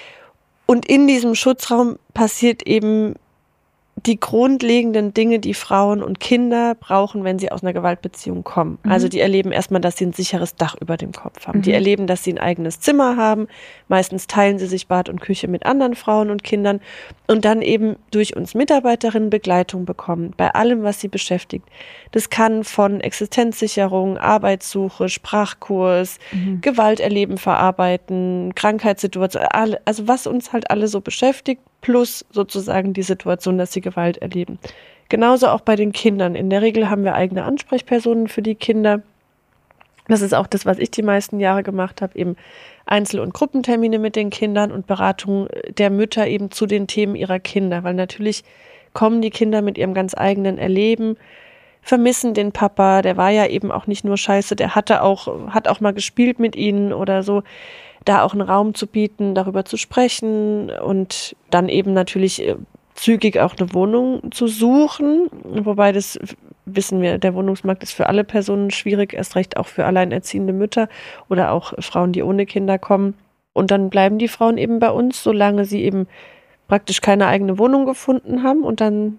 Und in diesem Schutzraum passiert eben die grundlegenden Dinge, die Frauen und Kinder brauchen, wenn sie aus einer Gewaltbeziehung kommen. Mhm. Also die erleben erstmal, dass sie ein sicheres Dach über dem Kopf haben. Mhm. Die erleben, dass sie ein eigenes Zimmer haben. Meistens teilen sie sich Bad und Küche mit anderen Frauen und Kindern und dann eben durch uns Mitarbeiterinnen Begleitung bekommen bei allem, was sie beschäftigt. Das kann von Existenzsicherung, Arbeitssuche, Sprachkurs, mhm. Gewalterleben verarbeiten, Krankheitssituation, also was uns halt alle so beschäftigt, plus sozusagen die Situation, dass sie Gewalt erleben. Genauso auch bei den Kindern. In der Regel haben wir eigene Ansprechpersonen für die Kinder. Das ist auch das, was ich die meisten Jahre gemacht habe, eben Einzel- und Gruppentermine mit den Kindern und Beratung der Mütter eben zu den Themen ihrer Kinder. Weil natürlich kommen die Kinder mit ihrem ganz eigenen Erleben, vermissen den Papa, der war ja eben auch nicht nur scheiße, der hatte auch, hat auch mal gespielt mit ihnen oder so. Da auch einen Raum zu bieten, darüber zu sprechen und dann eben natürlich zügig auch eine Wohnung zu suchen. Wobei das wissen wir, der Wohnungsmarkt ist für alle Personen schwierig, erst recht auch für alleinerziehende Mütter oder auch Frauen, die ohne Kinder kommen. Und dann bleiben die Frauen eben bei uns, solange sie eben praktisch keine eigene Wohnung gefunden haben und dann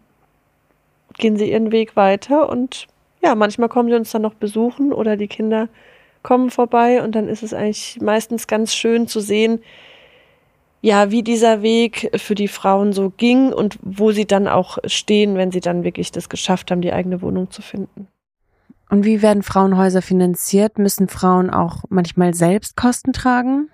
gehen sie ihren Weg weiter und ja, manchmal kommen sie uns dann noch besuchen oder die Kinder kommen vorbei und dann ist es eigentlich meistens ganz schön zu sehen, ja, wie dieser Weg für die Frauen so ging und wo sie dann auch stehen, wenn sie dann wirklich das geschafft haben, die eigene Wohnung zu finden. Und wie werden Frauenhäuser finanziert? Müssen Frauen auch manchmal selbst Kosten tragen?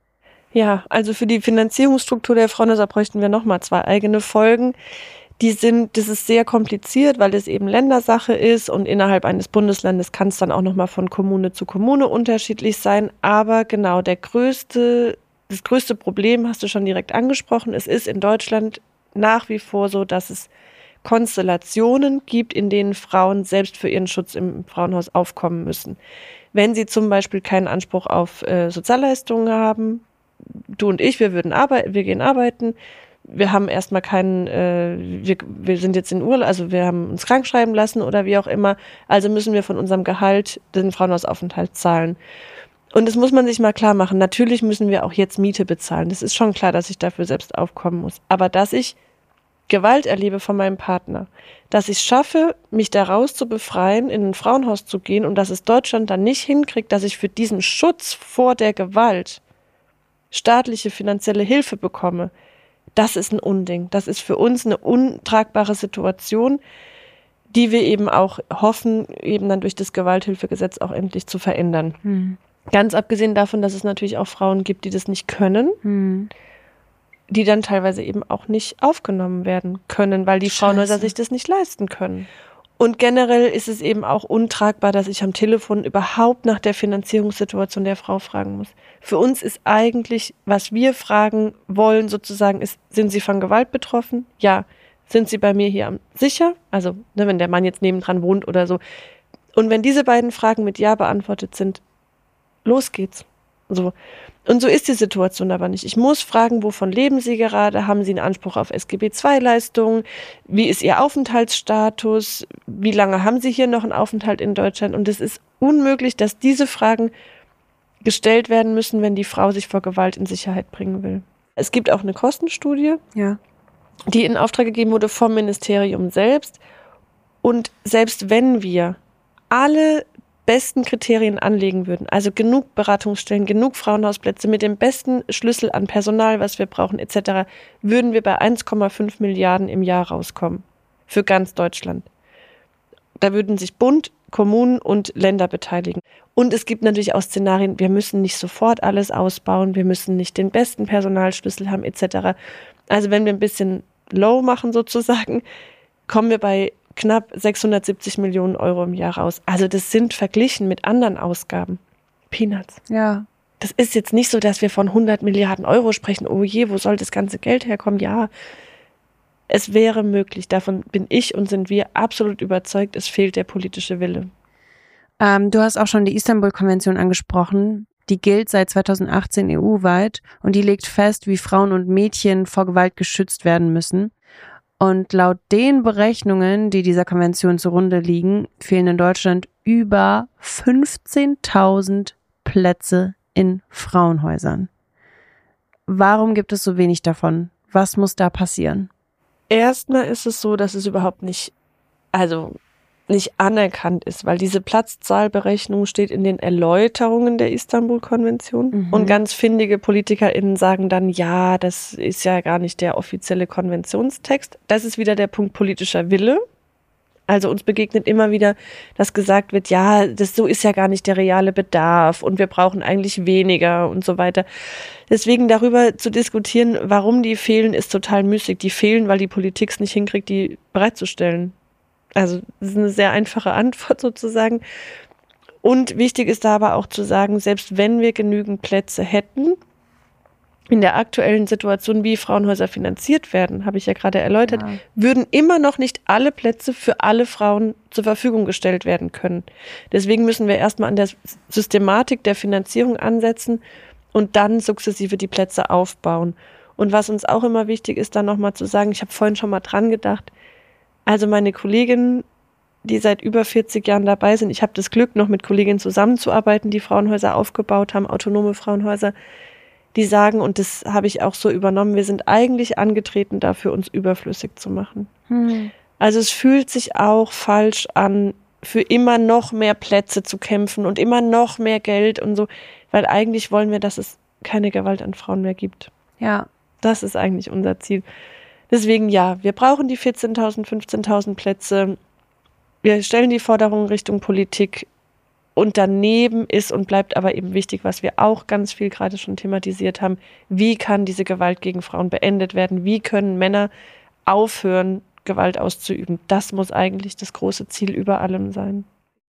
Ja, also für die Finanzierungsstruktur der Frauenhäuser bräuchten wir nochmal zwei eigene Folgen. Die sind, das ist sehr kompliziert, weil das eben Ländersache ist und innerhalb eines Bundeslandes kann es dann auch nochmal von Kommune zu Kommune unterschiedlich sein. Aber genau, der größte, das größte Problem hast du schon direkt angesprochen. Es ist in Deutschland nach wie vor so, dass es Konstellationen gibt, in denen Frauen selbst für ihren Schutz im Frauenhaus aufkommen müssen. Wenn sie zum Beispiel keinen Anspruch auf äh, Sozialleistungen haben, du und ich, wir würden arbeiten, wir gehen arbeiten, wir haben erstmal keinen, äh, wir, wir sind jetzt in Urlaub, also wir haben uns krank schreiben lassen oder wie auch immer, also müssen wir von unserem Gehalt den Frauenhausaufenthalt zahlen. Und das muss man sich mal klar machen. Natürlich müssen wir auch jetzt Miete bezahlen. Das ist schon klar, dass ich dafür selbst aufkommen muss. Aber dass ich Gewalt erlebe von meinem Partner, dass ich schaffe, mich daraus zu befreien, in ein Frauenhaus zu gehen und dass es Deutschland dann nicht hinkriegt, dass ich für diesen Schutz vor der Gewalt staatliche finanzielle Hilfe bekomme, das ist ein Unding. Das ist für uns eine untragbare Situation, die wir eben auch hoffen, eben dann durch das Gewalthilfegesetz auch endlich zu verändern. Hm. Ganz abgesehen davon, dass es natürlich auch Frauen gibt, die das nicht können, hm. die dann teilweise eben auch nicht aufgenommen werden können, weil die Scheiße. Frauenhäuser sich das nicht leisten können. Und generell ist es eben auch untragbar, dass ich am Telefon überhaupt nach der Finanzierungssituation der Frau fragen muss. Für uns ist eigentlich, was wir fragen wollen sozusagen, ist, sind Sie von Gewalt betroffen? Ja. Sind Sie bei mir hier sicher? Also, ne, wenn der Mann jetzt nebendran wohnt oder so. Und wenn diese beiden Fragen mit Ja beantwortet sind, los geht's. So. Und so ist die Situation aber nicht. Ich muss fragen, wovon leben Sie gerade? Haben Sie einen Anspruch auf S G B zwei Leistungen? Wie ist Ihr Aufenthaltsstatus? Wie lange haben Sie hier noch einen Aufenthalt in Deutschland? Und es ist unmöglich, dass diese Fragen gestellt werden müssen, wenn die Frau sich vor Gewalt in Sicherheit bringen will. Es gibt auch eine Kostenstudie, ja, die in Auftrag gegeben wurde vom Ministerium selbst. Und selbst wenn wir alle besten Kriterien anlegen würden, also genug Beratungsstellen, genug Frauenhausplätze mit dem besten Schlüssel an Personal, was wir brauchen et cetera, würden wir bei eins Komma fünf Milliarden im Jahr rauskommen. Für ganz Deutschland. Da würden sich Bund, Kommunen und Länder beteiligen. Und es gibt natürlich auch Szenarien, wir müssen nicht sofort alles ausbauen, wir müssen nicht den besten Personalschlüssel haben et cetera. Also wenn wir ein bisschen low machen sozusagen, kommen wir bei knapp sechshundertsiebzig Millionen Euro im Jahr raus. Also das sind verglichen mit anderen Ausgaben Peanuts. Ja. Das ist jetzt nicht so, dass wir von hundert Milliarden Euro sprechen. Oh je, wo soll das ganze Geld herkommen? Ja, es wäre möglich. Davon bin ich und sind wir absolut überzeugt. Es fehlt der politische Wille. Ähm, du hast auch schon die Istanbul-Konvention angesprochen. Die gilt seit zweitausendachtzehn E U-weit und die legt fest, wie Frauen und Mädchen vor Gewalt geschützt werden müssen. Und laut den Berechnungen, die dieser Konvention zugrunde liegen, fehlen in Deutschland über fünfzehntausend Plätze in Frauenhäusern. Warum gibt es so wenig davon? Was muss da passieren? Erstmal ist es so, dass es überhaupt nicht, also nicht anerkannt ist, weil diese Platzzahlberechnung steht in den Erläuterungen der Istanbul-Konvention. Mhm. Und ganz findige PolitikerInnen sagen dann, ja, das ist ja gar nicht der offizielle Konventionstext. Das ist wieder der Punkt politischer Wille. Also uns begegnet immer wieder, dass gesagt wird, ja, das so ist ja gar nicht der reale Bedarf und wir brauchen eigentlich weniger und so weiter. Deswegen darüber zu diskutieren, warum die fehlen, ist total müßig. Die fehlen, weil die Politik es nicht hinkriegt, die bereitzustellen. Also das ist eine sehr einfache Antwort sozusagen. Und wichtig ist da aber auch zu sagen, selbst wenn wir genügend Plätze hätten, in der aktuellen Situation, wie Frauenhäuser finanziert werden, habe ich ja gerade erläutert, ja. würden immer noch nicht alle Plätze für alle Frauen zur Verfügung gestellt werden können. Deswegen müssen wir erstmal an der Systematik der Finanzierung ansetzen und dann sukzessive die Plätze aufbauen. Und was uns auch immer wichtig ist, dann nochmal zu sagen, ich habe vorhin schon mal dran gedacht, also meine Kolleginnen, die seit über vierzig Jahren dabei sind, ich habe das Glück, noch mit Kolleginnen zusammenzuarbeiten, die Frauenhäuser aufgebaut haben, autonome Frauenhäuser, die sagen, und das habe ich auch so übernommen, wir sind eigentlich angetreten dafür, uns überflüssig zu machen. Hm. Also es fühlt sich auch falsch an, für immer noch mehr Plätze zu kämpfen und immer noch mehr Geld und so, weil eigentlich wollen wir, dass es keine Gewalt an Frauen mehr gibt. Ja. Das ist eigentlich unser Ziel. Deswegen ja, wir brauchen die vierzehntausend, fünfzehntausend Plätze. Wir stellen die Forderungen Richtung Politik. Und daneben ist und bleibt aber eben wichtig, was wir auch ganz viel gerade schon thematisiert haben, wie kann diese Gewalt gegen Frauen beendet werden? Wie können Männer aufhören, Gewalt auszuüben? Das muss eigentlich das große Ziel über allem sein.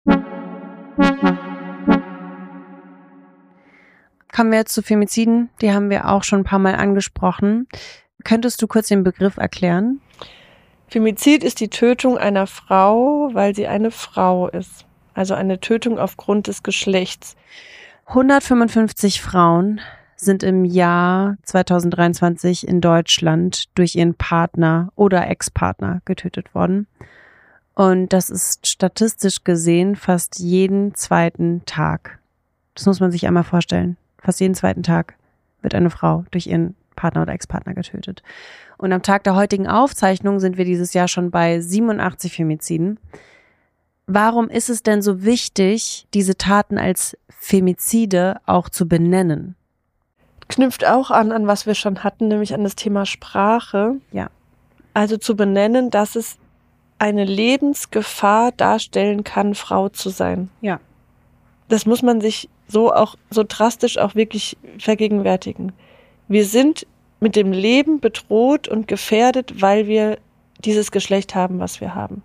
Kommen wir jetzt zu Femiziden, die haben wir auch schon ein paar Mal angesprochen. Könntest du kurz den Begriff erklären? Femizid ist die Tötung einer Frau, weil sie eine Frau ist. Also eine Tötung aufgrund des Geschlechts. hundertfünfundfünfzig Frauen sind im Jahr zweitausenddreiundzwanzig in Deutschland durch ihren Partner oder Ex-Partner getötet worden. Und das ist statistisch gesehen fast jeden zweiten Tag. Das muss man sich einmal vorstellen. Fast jeden zweiten Tag wird eine Frau durch ihren Partner oder Ex-Partner getötet. Und am Tag der heutigen Aufzeichnung sind wir dieses Jahr schon bei siebenundachtzig Femiziden. Warum ist es denn so wichtig, diese Taten als Femizide auch zu benennen? Knüpft auch an, an was wir schon hatten, nämlich an das Thema Sprache. Ja. Also zu benennen, dass es eine Lebensgefahr darstellen kann, Frau zu sein. Ja. Das muss man sich so auch, so drastisch auch wirklich vergegenwärtigen. Wir sind mit dem Leben bedroht und gefährdet, weil wir dieses Geschlecht haben, was wir haben.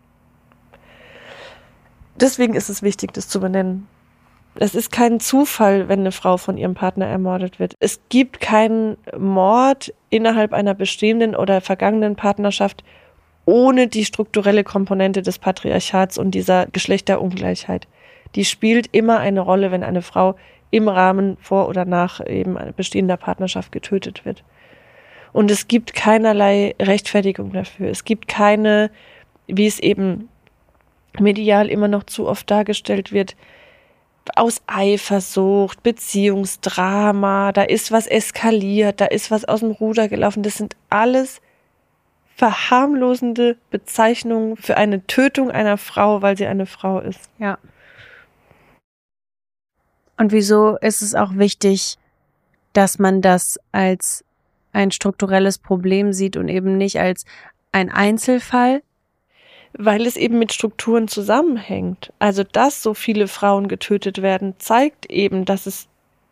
Deswegen ist es wichtig, das zu benennen. Es ist kein Zufall, wenn eine Frau von ihrem Partner ermordet wird. Es gibt keinen Mord innerhalb einer bestehenden oder vergangenen Partnerschaft ohne die strukturelle Komponente des Patriarchats und dieser Geschlechterungleichheit. Die spielt immer eine Rolle, wenn eine Frau im Rahmen vor oder nach eben bestehender Partnerschaft getötet wird. Und es gibt keinerlei Rechtfertigung dafür. Es gibt keine, wie es eben medial immer noch zu oft dargestellt wird, aus Eifersucht, Beziehungsdrama, da ist was eskaliert, da ist was aus dem Ruder gelaufen. Das sind alles verharmlosende Bezeichnungen für eine Tötung einer Frau, weil sie eine Frau ist. Ja. Und wieso ist es auch wichtig, dass man das als ein strukturelles Problem sieht und eben nicht als ein Einzelfall? weil es eben mit Strukturen zusammenhängt. Also, dass so viele Frauen getötet werden, zeigt eben, dass es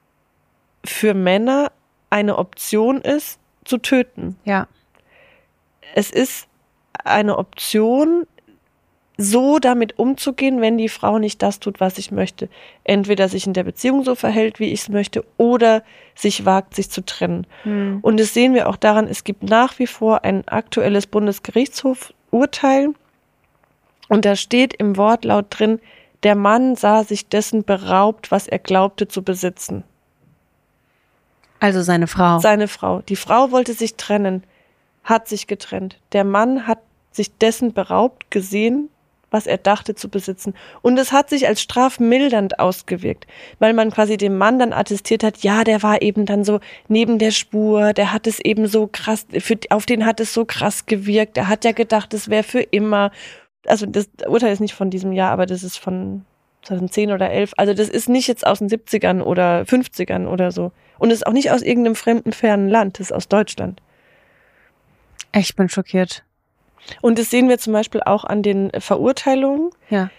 für Männer eine Option ist, zu töten. Ja. Es ist eine Option, so damit umzugehen, wenn die Frau nicht das tut, was ich möchte. Entweder sich in der Beziehung so verhält, wie ich es möchte, oder sich wagt, sich zu trennen. Hm. Und das sehen wir auch daran, es gibt nach wie vor ein aktuelles Bundesgerichtshof-Urteil und da steht im Wortlaut drin, der Mann sah sich dessen beraubt, was er glaubte zu besitzen. Also seine Frau. Seine Frau. Die Frau wollte sich trennen, hat sich getrennt. Der Mann hat sich dessen beraubt gesehen, was er dachte zu besitzen. Und es hat sich als strafmildernd ausgewirkt, weil man quasi dem Mann dann attestiert hat, ja, der war eben dann so neben der Spur, der hat es eben so krass, für, auf den hat es so krass gewirkt, der hat ja gedacht, es wäre für immer. Also das Urteil ist nicht von diesem Jahr, aber das ist von zweitausendzehn oder elf. Also das ist nicht jetzt aus den siebzigern oder fünfzigern oder so. Und es ist auch nicht aus irgendeinem fremden, fernen Land, das ist aus Deutschland. Ich bin schockiert. Und das sehen wir zum Beispiel auch an den Verurteilungen. Ja.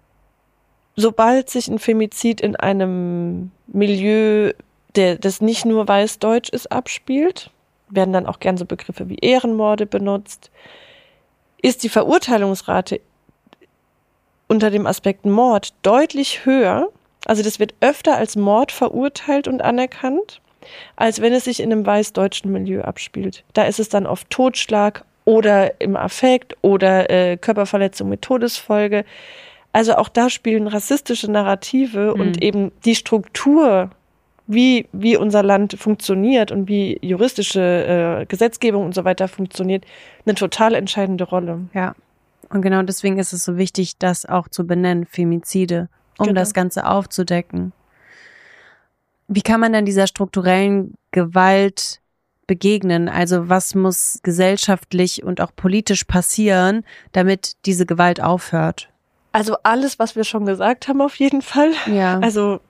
Sobald sich ein Femizid in einem Milieu, der, das nicht nur weiß-deutsch ist, abspielt, werden dann auch gern so Begriffe wie Ehrenmorde benutzt, ist die Verurteilungsrate unter dem Aspekt Mord deutlich höher. Also das wird öfter als Mord verurteilt und anerkannt, als wenn es sich in einem weiß-deutschen Milieu abspielt. Da ist es dann oft Totschlag oder im Affekt oder äh, Körperverletzung mit Todesfolge. Also auch da spielen rassistische Narrative mhm. und eben die Struktur, wie, wie unser Land funktioniert und wie juristische äh, Gesetzgebung und so weiter funktioniert, eine total entscheidende Rolle. Ja, und genau deswegen ist es so wichtig, das auch zu benennen, Femizide, um genau. das Ganze aufzudecken. Wie kann man denn dieser strukturellen Gewalt begegnen? Also was muss gesellschaftlich und auch politisch passieren, damit diese Gewalt aufhört? Also alles, was wir schon gesagt haben, auf jeden Fall. Ja. Also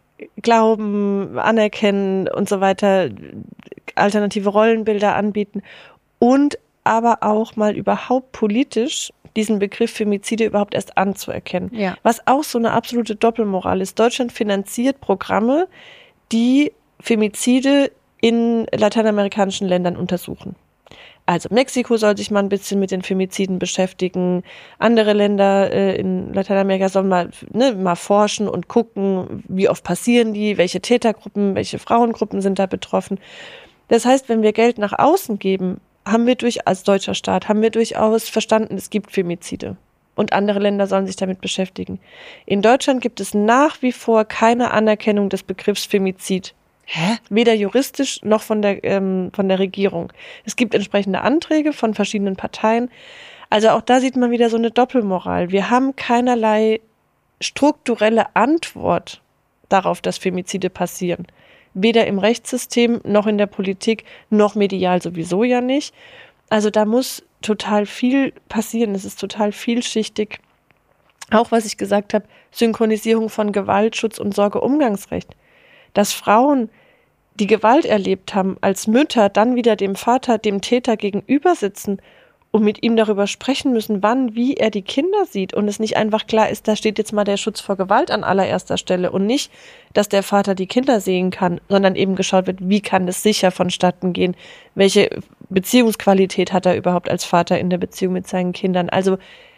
Glauben, anerkennen und so weiter, alternative Rollenbilder anbieten und aber auch mal überhaupt politisch diesen Begriff Femizide überhaupt erst anzuerkennen. Ja. Was auch so eine absolute Doppelmoral ist. Deutschland finanziert Programme, die Femizide in lateinamerikanischen Ländern untersuchen. Also Mexiko soll sich mal ein bisschen mit den Femiziden beschäftigen. Andere Länder äh, in Lateinamerika sollen mal, ne, mal forschen und gucken, wie oft passieren die, welche Tätergruppen, welche Frauengruppen sind da betroffen. Das heißt, wenn wir Geld nach außen geben, haben wir durch, als deutscher Staat, haben wir durchaus verstanden, es gibt Femizide. Und andere Länder sollen sich damit beschäftigen. In Deutschland gibt es nach wie vor keine Anerkennung des Begriffs Femizid. Hä? Weder juristisch noch von der, ähm, von der Regierung. Es gibt entsprechende Anträge von verschiedenen Parteien. Also auch da sieht man wieder so eine Doppelmoral. Wir haben keinerlei strukturelle Antwort darauf, dass Femizide passieren. Weder im Rechtssystem, noch in der Politik, noch medial sowieso ja nicht. Also da muss total viel passieren. Es ist total vielschichtig. Auch was ich gesagt habe, Synchronisierung von Gewaltschutz und Sorgeumgangsrecht. Dass Frauen, die Gewalt erlebt haben, als Mütter dann wieder dem Vater, dem Täter gegenüber sitzen und mit ihm darüber sprechen müssen, wann, wie er die Kinder sieht und es nicht einfach klar ist, da steht jetzt mal der Schutz vor Gewalt an allererster Stelle und nicht, dass der Vater die Kinder sehen kann, sondern eben geschaut wird, wie kann es sicher vonstatten gehen, welche Beziehungsqualität hat er überhaupt als Vater in der Beziehung mit seinen Kindern. Also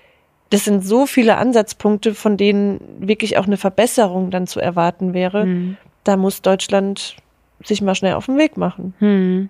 das sind so viele Ansatzpunkte, von denen wirklich auch eine Verbesserung dann zu erwarten wäre. Mhm. Da muss Deutschland sich mal schnell auf den Weg machen. Hm.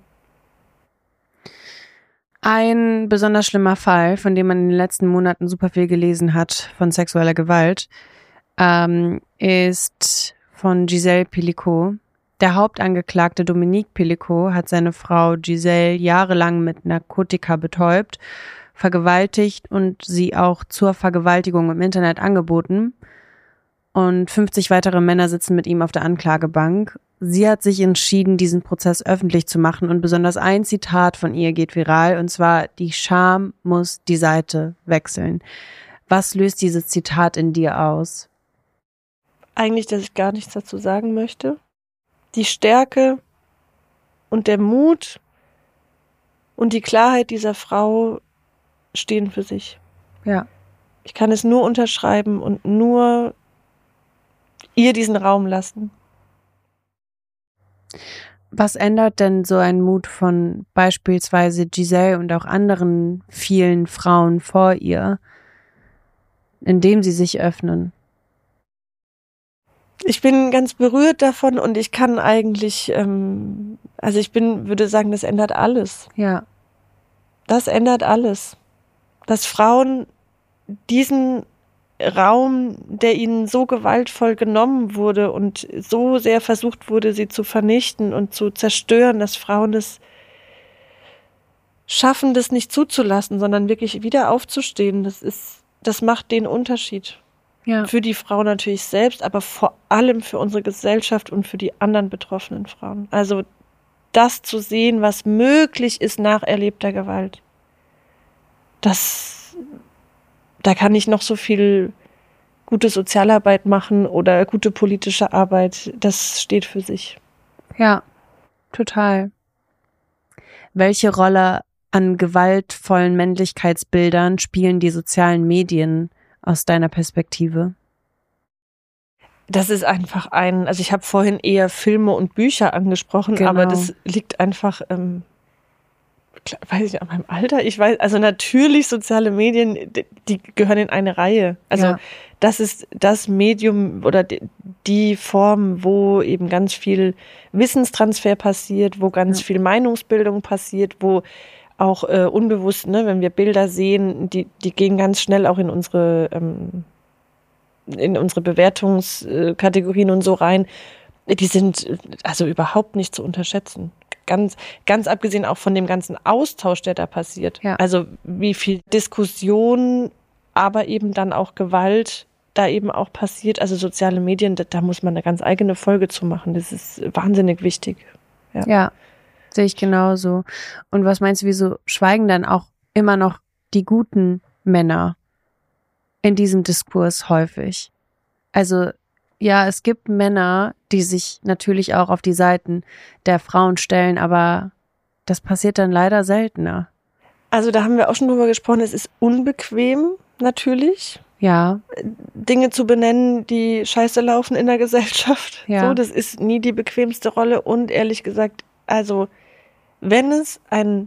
Ein besonders schlimmer Fall, von dem man in den letzten Monaten super viel gelesen hat, von sexueller Gewalt, ähm, ist von Giselle Pelicot. Der Hauptangeklagte Dominique Pelicot hat seine Frau Giselle jahrelang mit Narkotika betäubt, vergewaltigt und sie auch zur Vergewaltigung im Internet angeboten. Und fünfzig weitere Männer sitzen mit ihm auf der Anklagebank. Sie hat sich entschieden, diesen Prozess öffentlich zu machen und besonders ein Zitat von ihr geht viral und zwar: Die Scham muss die Seite wechseln. Was löst dieses Zitat in dir aus? Eigentlich, dass ich gar nichts dazu sagen möchte. Die Stärke und der Mut und die Klarheit dieser Frau stehen für sich. Ja. Ich kann es nur unterschreiben und nur ihr diesen Raum lassen. Was ändert denn so ein Mut von beispielsweise Giselle und auch anderen vielen Frauen vor ihr, indem sie sich öffnen? Ich bin ganz berührt davon und ich kann eigentlich, ähm, also ich bin, würde sagen, das ändert alles. Ja. Das ändert alles. Dass Frauen diesen Raum, der ihnen so gewaltvoll genommen wurde und so sehr versucht wurde, sie zu vernichten und zu zerstören, dass Frauen das schaffen, das nicht zuzulassen, sondern wirklich wieder aufzustehen. Das ist, das macht den Unterschied. Ja. Für die Frau natürlich selbst, aber vor allem für unsere Gesellschaft und für die anderen betroffenen Frauen. Also das zu sehen, was möglich ist nach erlebter Gewalt. Das, da kann ich noch so viel gute Sozialarbeit machen oder gute politische Arbeit. Das steht für sich. Ja, total. Welche Rolle an gewaltvollen Männlichkeitsbildern spielen die sozialen Medien aus deiner Perspektive? Das ist einfach ein, also ich habe vorhin eher Filme und Bücher angesprochen, Genau. aber das liegt einfach, ähm, weiß ich, an meinem Alter. Ich weiß, also natürlich soziale Medien, die, die gehören in eine Reihe. Also Ja. das ist das Medium oder die, die Form, wo eben ganz viel Wissenstransfer passiert, wo ganz Ja. viel Meinungsbildung passiert, wo auch äh, unbewusst, ne, wenn wir Bilder sehen, die, die gehen ganz schnell auch in unsere, ähm, in unsere Bewertungskategorien und so rein. Die sind also überhaupt nicht zu unterschätzen. Ganz, ganz abgesehen auch von dem ganzen Austausch, der da passiert. Ja. Also wie viel Diskussion, aber eben dann auch Gewalt da eben auch passiert. Also soziale Medien, da, da muss man eine ganz eigene Folge zu machen. Das ist wahnsinnig wichtig. Ja. Ja, sehe ich genauso. Und was meinst du, wieso schweigen dann auch immer noch die guten Männer in diesem Diskurs häufig? Also ja, es gibt Männer, die sich natürlich auch auf die Seiten der Frauen stellen, aber das passiert dann leider seltener. Also da haben wir auch schon drüber gesprochen, es ist unbequem natürlich, Ja, Dinge zu benennen, die scheiße laufen in der Gesellschaft. Ja. So, das ist nie die bequemste Rolle und ehrlich gesagt, also wenn es ein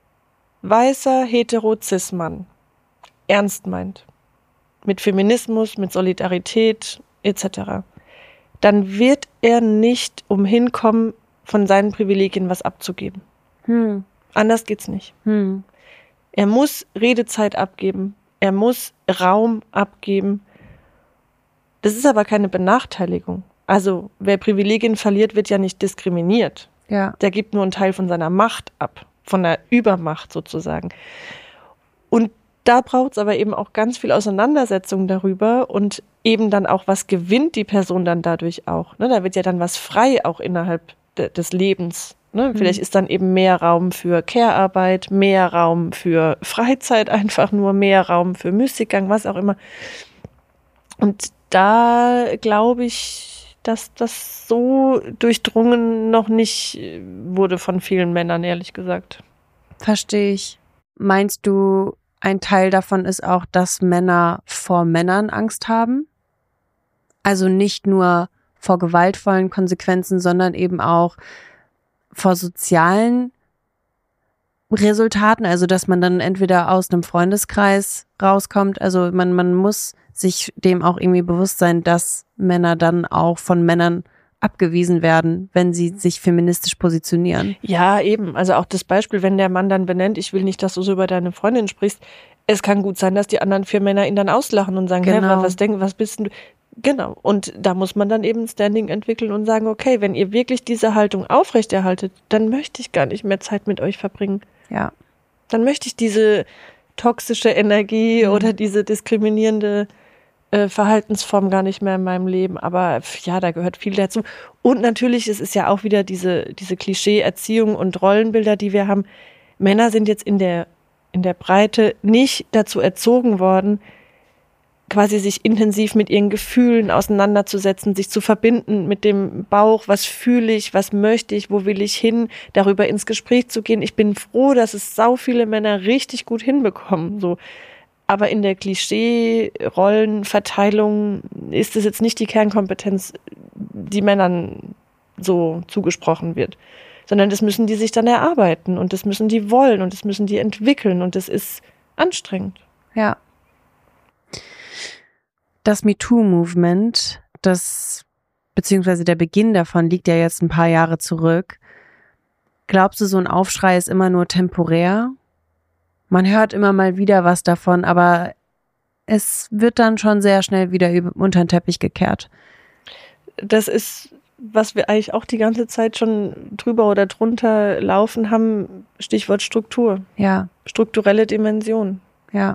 weißer hetero-cis-Mann ernst meint, mit Feminismus, mit Solidarität et cetera, dann wird er nicht umhin kommen, von seinen Privilegien was abzugeben. hm, Anders geht's nicht. hm, Er muss Redezeit abgeben. Er muss Raum abgeben. Das ist aber keine Benachteiligung. Also wer Privilegien verliert, wird ja nicht diskriminiert. ja, Der gibt nur einen Teil von seiner Macht ab, von der Übermacht sozusagen. Und da braucht es aber eben auch ganz viel Auseinandersetzung darüber und eben dann auch, was gewinnt die Person dann dadurch auch. Ne? Da wird ja dann was frei auch innerhalb de- des Lebens. Ne? Mhm. Vielleicht ist dann eben mehr Raum für Care-Arbeit, mehr Raum für Freizeit, einfach nur mehr Raum für Müßiggang, was auch immer. Und da glaube ich, dass das so durchdrungen noch nicht wurde von vielen Männern, ehrlich gesagt. verstehe ich. Meinst du, ein Teil davon ist auch, dass Männer vor Männern Angst haben? Also nicht nur vor gewaltvollen Konsequenzen, sondern eben auch vor sozialen Resultaten, also dass man dann entweder aus einem Freundeskreis rauskommt, also man, man muss sich dem auch irgendwie bewusst sein, dass Männer dann auch von Männern abgewiesen werden, wenn sie sich feministisch positionieren. Ja, eben. Also auch das Beispiel, wenn der Mann dann benennt, ich will nicht, dass du so über deine Freundin sprichst. Es kann gut sein, dass die anderen vier Männer ihn dann auslachen und sagen, Genau. hey, was denken, was bist denn du? Genau. Und da muss man dann eben ein Standing entwickeln und sagen, okay, wenn ihr wirklich diese Haltung aufrechterhaltet, dann möchte ich gar nicht mehr Zeit mit euch verbringen. Ja, Dann möchte ich diese toxische Energie Mhm. oder diese diskriminierende äh, Verhaltensform gar nicht mehr in meinem Leben. Aber ja, da gehört viel dazu. Und natürlich, es ist ja auch wieder diese, diese Klischee-Erziehung und Rollenbilder, die wir haben. Männer sind jetzt in der, in der Breite nicht dazu erzogen worden, quasi sich intensiv mit ihren Gefühlen auseinanderzusetzen, sich zu verbinden mit dem Bauch, was fühle ich, was möchte ich, wo will ich hin, darüber ins Gespräch zu gehen. Ich bin froh, dass es sau viele Männer richtig gut hinbekommen, so. Aber in der Klischee-Rollenverteilung ist es jetzt nicht die Kernkompetenz, die Männern so zugesprochen wird. Sondern das müssen die sich dann erarbeiten und das müssen die wollen und das müssen die entwickeln und das ist anstrengend. Ja. Das MeToo-Movement, das beziehungsweise der Beginn davon liegt ja jetzt ein paar Jahre zurück. Glaubst du, so ein Aufschrei ist immer nur temporär? Man hört immer mal wieder was davon, aber es wird dann schon sehr schnell wieder über, unter den Teppich gekehrt. Das ist, was wir eigentlich auch die ganze Zeit schon drüber oder drunter laufen haben, Stichwort Struktur. Ja. Strukturelle Dimension. Ja.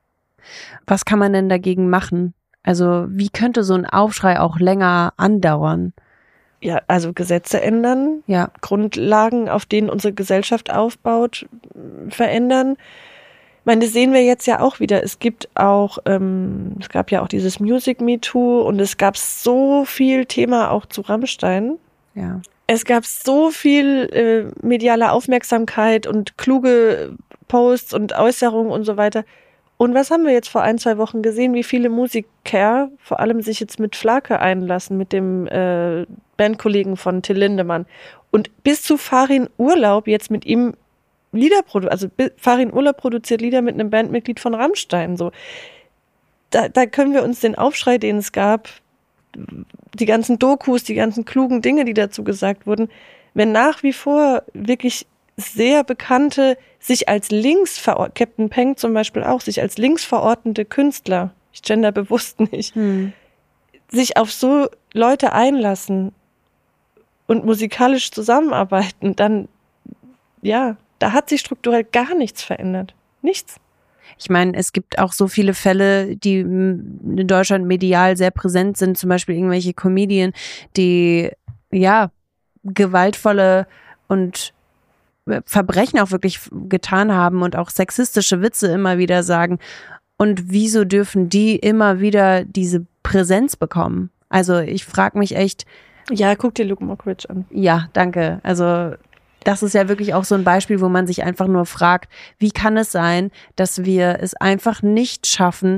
Was kann man denn dagegen machen? Also wie könnte so ein Aufschrei auch länger andauern? Ja, also Gesetze ändern, ja. Grundlagen, auf denen unsere Gesellschaft aufbaut, verändern. Ich meine, das sehen wir jetzt ja auch wieder. Es gibt auch, ähm, es gab ja auch dieses Music Me Too und es gab so viel Thema auch zu Rammstein. Ja. Es gab so viel äh, mediale Aufmerksamkeit und kluge Posts und Äußerungen und so weiter. Und was haben wir jetzt vor ein, zwei Wochen gesehen, wie viele Musiker vor allem sich jetzt mit Flake einlassen, mit dem äh, Bandkollegen von Till Lindemann. Und bis zu Farin Urlaub jetzt mit ihm Lieder produziert, also Farin Urlaub produziert Lieder mit einem Bandmitglied von Rammstein. So. Da, da können wir uns den Aufschrei, den es gab, die ganzen Dokus, die ganzen klugen Dinge, die dazu gesagt wurden, wenn nach wie vor wirklich sehr bekannte, sich als links verordnete, Captain Peng zum Beispiel auch, sich als links verordnete Künstler, ich gender bewusst nicht, hm. sich auf so Leute einlassen und musikalisch zusammenarbeiten, dann, ja, da hat sich strukturell gar nichts verändert. Nichts. Ich meine, es gibt auch so viele Fälle, die in Deutschland medial sehr präsent sind, zum Beispiel irgendwelche Comedien, die, ja, gewaltvolle und Verbrechen auch wirklich getan haben und auch sexistische Witze immer wieder sagen. Und wieso dürfen die immer wieder diese Präsenz bekommen? Also ich frage mich echt. Ja, guck dir Luke Mockridge an. Ja, danke. Also das ist ja wirklich auch so ein Beispiel, wo man sich einfach nur fragt, wie kann es sein, dass wir es einfach nicht schaffen,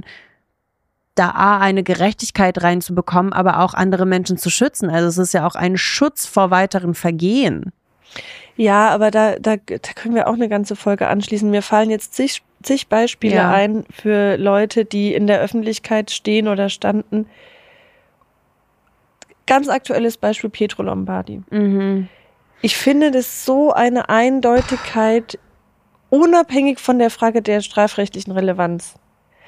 da A, eine Gerechtigkeit reinzubekommen, aber auch andere Menschen zu schützen. Also es ist ja auch ein Schutz vor weiteren Vergehen. Ja, aber da, da, da können wir auch eine ganze Folge anschließen. Mir fallen jetzt zig, zig Beispiele ja. ein für Leute, die in der Öffentlichkeit stehen oder standen. Ganz aktuelles Beispiel Pietro Lombardi. Mhm. Ich finde das so eine Eindeutigkeit, unabhängig von der Frage der strafrechtlichen Relevanz.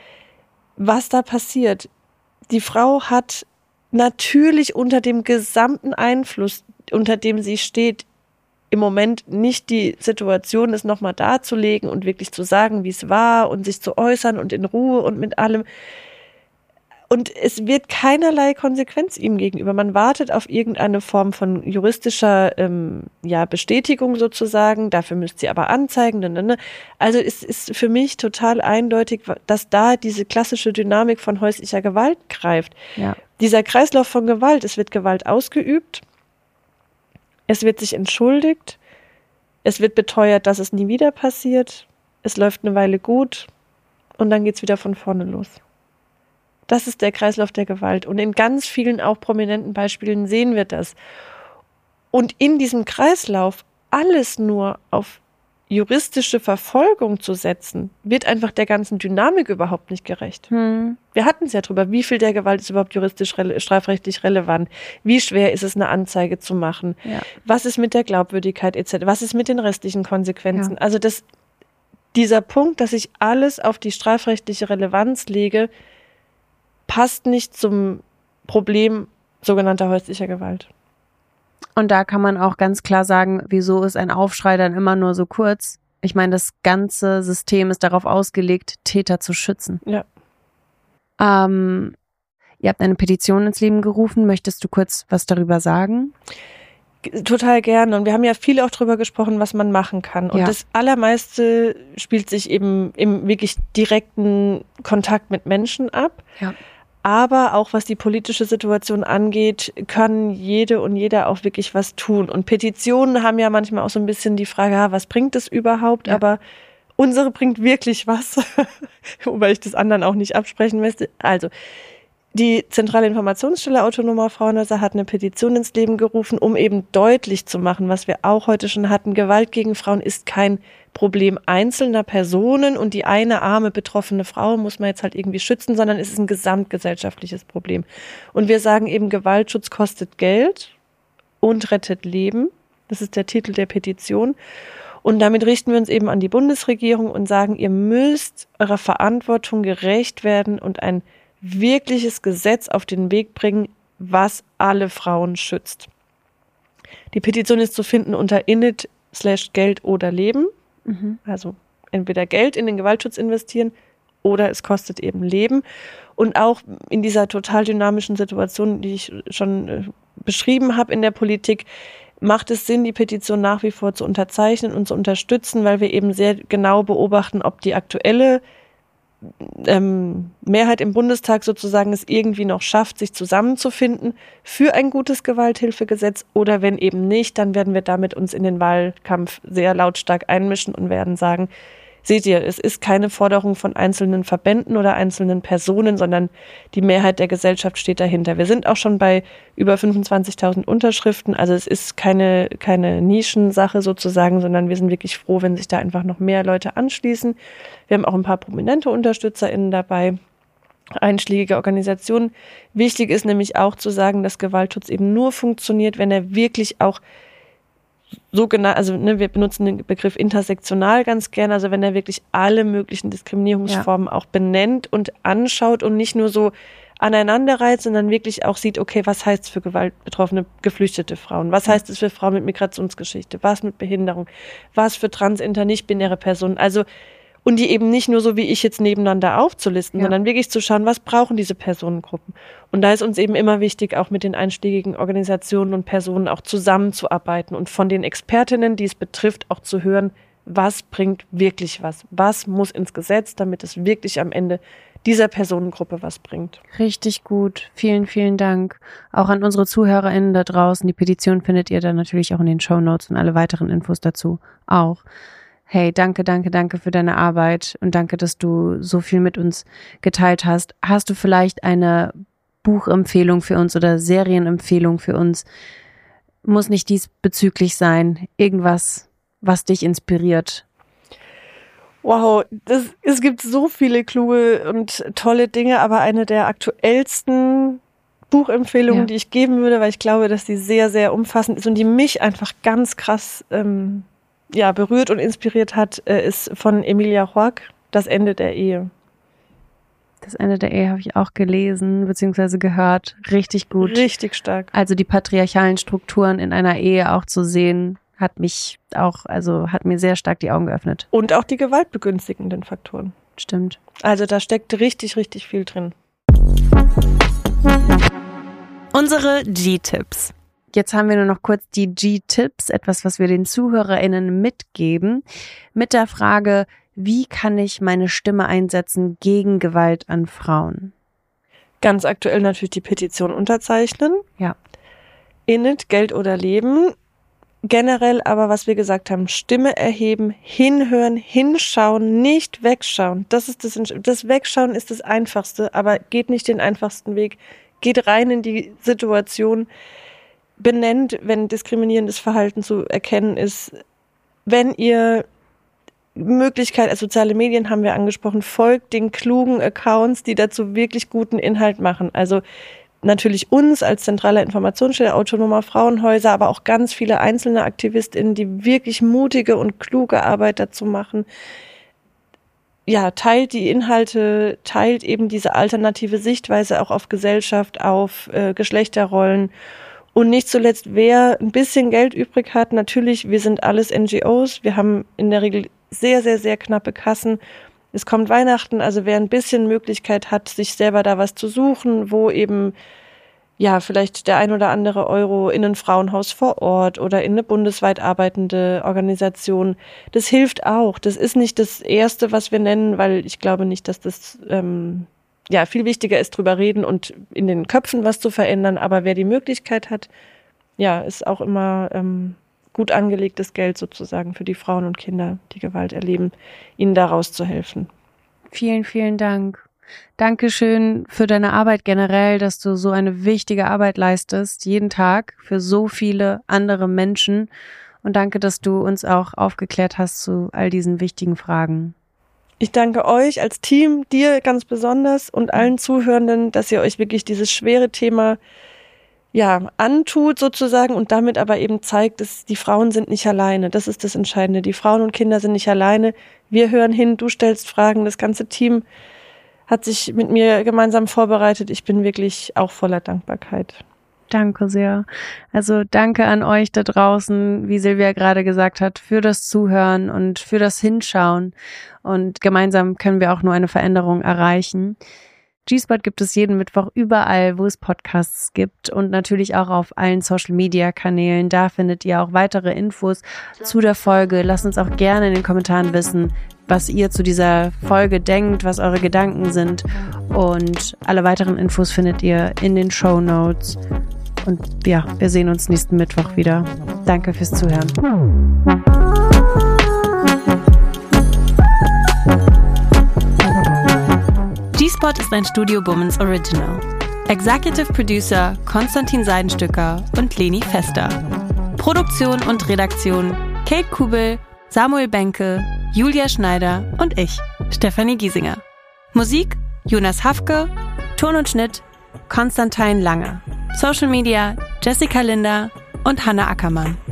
Was da passiert. Die Frau hat natürlich unter dem gesamten Einfluss, unter dem sie steht, im Moment nicht die Situation, es nochmal darzulegen und wirklich zu sagen, wie es war und sich zu äußern und in Ruhe und mit allem. Und es wird keinerlei Konsequenz ihm gegenüber. Man wartet auf irgendeine Form von juristischer ähm, ja, Bestätigung sozusagen. Dafür müsst sie aber anzeigen. Ne, ne. Also es ist für mich total eindeutig, dass da diese klassische Dynamik von häuslicher Gewalt greift. Ja. Dieser Kreislauf von Gewalt, es wird Gewalt ausgeübt, es wird sich entschuldigt, es wird beteuert, dass es nie wieder passiert, es läuft eine Weile gut und dann geht's wieder von vorne los. Das ist der Kreislauf der Gewalt. Und in ganz vielen auch prominenten Beispielen sehen wir das. Und in diesem Kreislauf alles nur auf juristische Verfolgung zu setzen, wird einfach der ganzen Dynamik überhaupt nicht gerecht. Hm. Wir hatten es ja drüber, wie viel der Gewalt ist überhaupt juristisch, strafrechtlich relevant? Wie schwer ist es, eine Anzeige zu machen? Ja. Was ist mit der Glaubwürdigkeit et cetera? Was ist mit den restlichen Konsequenzen? Ja. Also das, dieser Punkt, dass ich alles auf die strafrechtliche Relevanz lege, passt nicht zum Problem sogenannter häuslicher Gewalt. Und da kann man auch ganz klar sagen, wieso ist ein Aufschrei dann immer nur so kurz? Ich meine, das ganze System ist darauf ausgelegt, Täter zu schützen. Ja. Ähm, ihr habt eine Petition ins Leben gerufen. Möchtest du kurz was darüber sagen? Total gerne. Und wir haben ja viel auch darüber gesprochen, was man machen kann. Und ja. das Allermeiste spielt sich eben im wirklich direkten Kontakt mit Menschen ab. Ja. Aber auch was die politische Situation angeht, kann jede und jeder auch wirklich was tun. Und Petitionen haben ja manchmal auch so ein bisschen die Frage, was bringt es überhaupt? Ja. Aber Unsere bringt wirklich was, wobei ich das anderen auch nicht absprechen möchte. Also, die Zentrale Informationsstelle Autonomer Frauenhäuser hat eine Petition ins Leben gerufen, um eben deutlich zu machen, was wir auch heute schon hatten. Gewalt gegen Frauen ist kein Problem einzelner Personen und die eine arme betroffene Frau muss man jetzt halt irgendwie schützen, sondern es ist ein gesamtgesellschaftliches Problem. Und wir sagen eben, Gewaltschutz kostet Geld und rettet Leben. Das ist der Titel der Petition. Und damit richten wir uns eben an die Bundesregierung und sagen, ihr müsst eurer Verantwortung gerecht werden und ein wirkliches Gesetz auf den Weg bringen, was alle Frauen schützt. Die Petition ist zu finden unter init slash Geld oder Leben. Mhm. Also entweder Geld in den Gewaltschutz investieren oder es kostet eben Leben. Und auch in dieser total dynamischen Situation, die ich schon äh, beschrieben habe in der Politik, macht es Sinn, die Petition nach wie vor zu unterzeichnen und zu unterstützen, weil wir eben sehr genau beobachten, ob die aktuelle ähm, Mehrheit im Bundestag sozusagen es irgendwie noch schafft, sich zusammenzufinden für ein gutes Gewalthilfegesetz, oder wenn eben nicht, dann werden wir damit uns in den Wahlkampf sehr lautstark einmischen und werden sagen, seht ihr, es ist keine Forderung von einzelnen Verbänden oder einzelnen Personen, sondern die Mehrheit der Gesellschaft steht dahinter. Wir sind auch schon bei über fünfundzwanzigtausend Unterschriften, also es ist keine, keine Nischensache sozusagen, sondern wir sind wirklich froh, wenn sich da einfach noch mehr Leute anschließen. Wir haben auch ein paar prominente UnterstützerInnen dabei, einschlägige Organisationen. Wichtig ist nämlich auch zu sagen, dass Gewaltschutz eben nur funktioniert, wenn er wirklich auch so genau, also ne, wir benutzen den Begriff intersektional ganz gerne, also wenn er wirklich alle möglichen Diskriminierungsformen ja. auch benennt und anschaut und nicht nur so aneinanderreiht, sondern wirklich auch sieht, okay, was heißt es für gewaltbetroffene, geflüchtete Frauen? Was heißt es für Frauen mit Migrationsgeschichte? Was mit Behinderung? Was für trans, inter, nicht-binäre Personen? Also, und die eben nicht nur so wie ich jetzt nebeneinander aufzulisten, ja. sondern wirklich zu schauen, was brauchen diese Personengruppen? Und da ist uns eben immer wichtig, auch mit den einschlägigen Organisationen und Personen auch zusammenzuarbeiten und von den Expertinnen, die es betrifft, auch zu hören, was bringt wirklich was? Was muss ins Gesetz, damit es wirklich am Ende dieser Personengruppe was bringt? Richtig gut. Vielen, vielen Dank. Auch an unsere ZuhörerInnen da draußen. Die Petition findet ihr dann natürlich auch in den Shownotes und alle weiteren Infos dazu auch. Hey, danke, danke, danke für deine Arbeit und danke, dass du so viel mit uns geteilt hast. Hast du vielleicht eine Buchempfehlung für uns oder Serienempfehlung für uns? Muss nicht diesbezüglich sein. Irgendwas, was dich inspiriert. Wow, das, es gibt so viele kluge und tolle Dinge, aber eine der aktuellsten Buchempfehlungen, ja. die ich geben würde, weil ich glaube, dass die sehr, sehr umfassend ist und die mich einfach ganz krass ähm, ja, berührt und inspiriert hat, äh, ist von Emilia Roark, Das Ende der Ehe. Das Ende der Ehe habe ich auch gelesen bzw. gehört. Richtig gut. Richtig stark. Also die patriarchalen Strukturen in einer Ehe auch zu sehen, hat mich auch, also hat mir sehr stark die Augen geöffnet. Und auch die gewaltbegünstigenden Faktoren. Stimmt. Also da steckt richtig, richtig viel drin. Unsere G-Tipps. Jetzt haben wir nur noch kurz die G-Tipps, etwas, was wir den ZuhörerInnen mitgeben, mit der Frage, wie kann ich meine Stimme einsetzen gegen Gewalt an Frauen? Ganz aktuell natürlich die Petition unterzeichnen. Ja. Init, Geld oder Leben. Generell aber, was wir gesagt haben, Stimme erheben, hinhören, hinschauen, nicht wegschauen. Das ist das, das Wegschauen ist das Einfachste, aber geht nicht den einfachsten Weg. Geht rein in die Situation. Benennt, wenn diskriminierendes Verhalten zu erkennen ist. Wenn ihr Möglichkeit, also soziale Medien haben wir angesprochen, folgt den klugen Accounts, die dazu wirklich guten Inhalt machen. Also natürlich uns als zentrale Informationsstelle Autonomer Frauenhäuser, aber auch ganz viele einzelne AktivistInnen, die wirklich mutige und kluge Arbeit dazu machen. Ja, teilt die Inhalte, teilt eben diese alternative Sichtweise auch auf Gesellschaft, auf äh, Geschlechterrollen. Und nicht zuletzt, wer ein bisschen Geld übrig hat, natürlich, wir sind alles N G Os, wir haben in der Regel sehr, sehr, sehr knappe Kassen. Es kommt Weihnachten, also wer ein bisschen Möglichkeit hat, sich selber da was zu suchen, wo eben ja vielleicht der ein oder andere Euro in ein Frauenhaus vor Ort oder in eine bundesweit arbeitende Organisation, das hilft auch. Das ist nicht das Erste, was wir nennen, weil ich glaube nicht, dass das ähm, ja, viel wichtiger ist, drüber reden und in den Köpfen was zu verändern. Aber wer die Möglichkeit hat, ja, ist auch immer ähm, gut angelegtes Geld sozusagen für die Frauen und Kinder, die Gewalt erleben, ihnen daraus zu helfen. Vielen, vielen Dank. Dankeschön für deine Arbeit generell, dass du so eine wichtige Arbeit leistest, jeden Tag für so viele andere Menschen. Und danke, dass du uns auch aufgeklärt hast zu all diesen wichtigen Fragen. Ich danke euch als Team, dir ganz besonders und allen Zuhörenden, dass ihr euch wirklich dieses schwere Thema ja antut sozusagen und damit aber eben zeigt, dass die Frauen sind nicht alleine. Das ist das Entscheidende. Die Frauen und Kinder sind nicht alleine. Wir hören hin, du stellst Fragen. Das ganze Team hat sich mit mir gemeinsam vorbereitet. Ich bin wirklich auch voller Dankbarkeit. Danke sehr. Also danke an euch da draußen, wie Silvia gerade gesagt hat, für das Zuhören und für das Hinschauen. Und gemeinsam können wir auch nur eine Veränderung erreichen. G-Spot gibt es jeden Mittwoch überall, wo es Podcasts gibt und natürlich auch auf allen Social-Media-Kanälen. Da findet ihr auch weitere Infos zu der Folge. Lasst uns auch gerne in den Kommentaren wissen, was ihr zu dieser Folge denkt, was eure Gedanken sind. Und alle weiteren Infos findet ihr in den Shownotes. Und ja, wir sehen uns nächsten Mittwoch wieder. Danke fürs Zuhören. G-Spot ist ein Studio Bummens Original. Executive Producer Konstantin Seidenstücker und Leni Fester. Produktion und Redaktion Kate Kubel, Samuel Benke, Julia Schneider und ich, Stefanie Giesinger. Musik Jonas Hafke, Ton und Schnitt Konstantin Lange. Social Media Jessica Linder und Hanna Ackermann.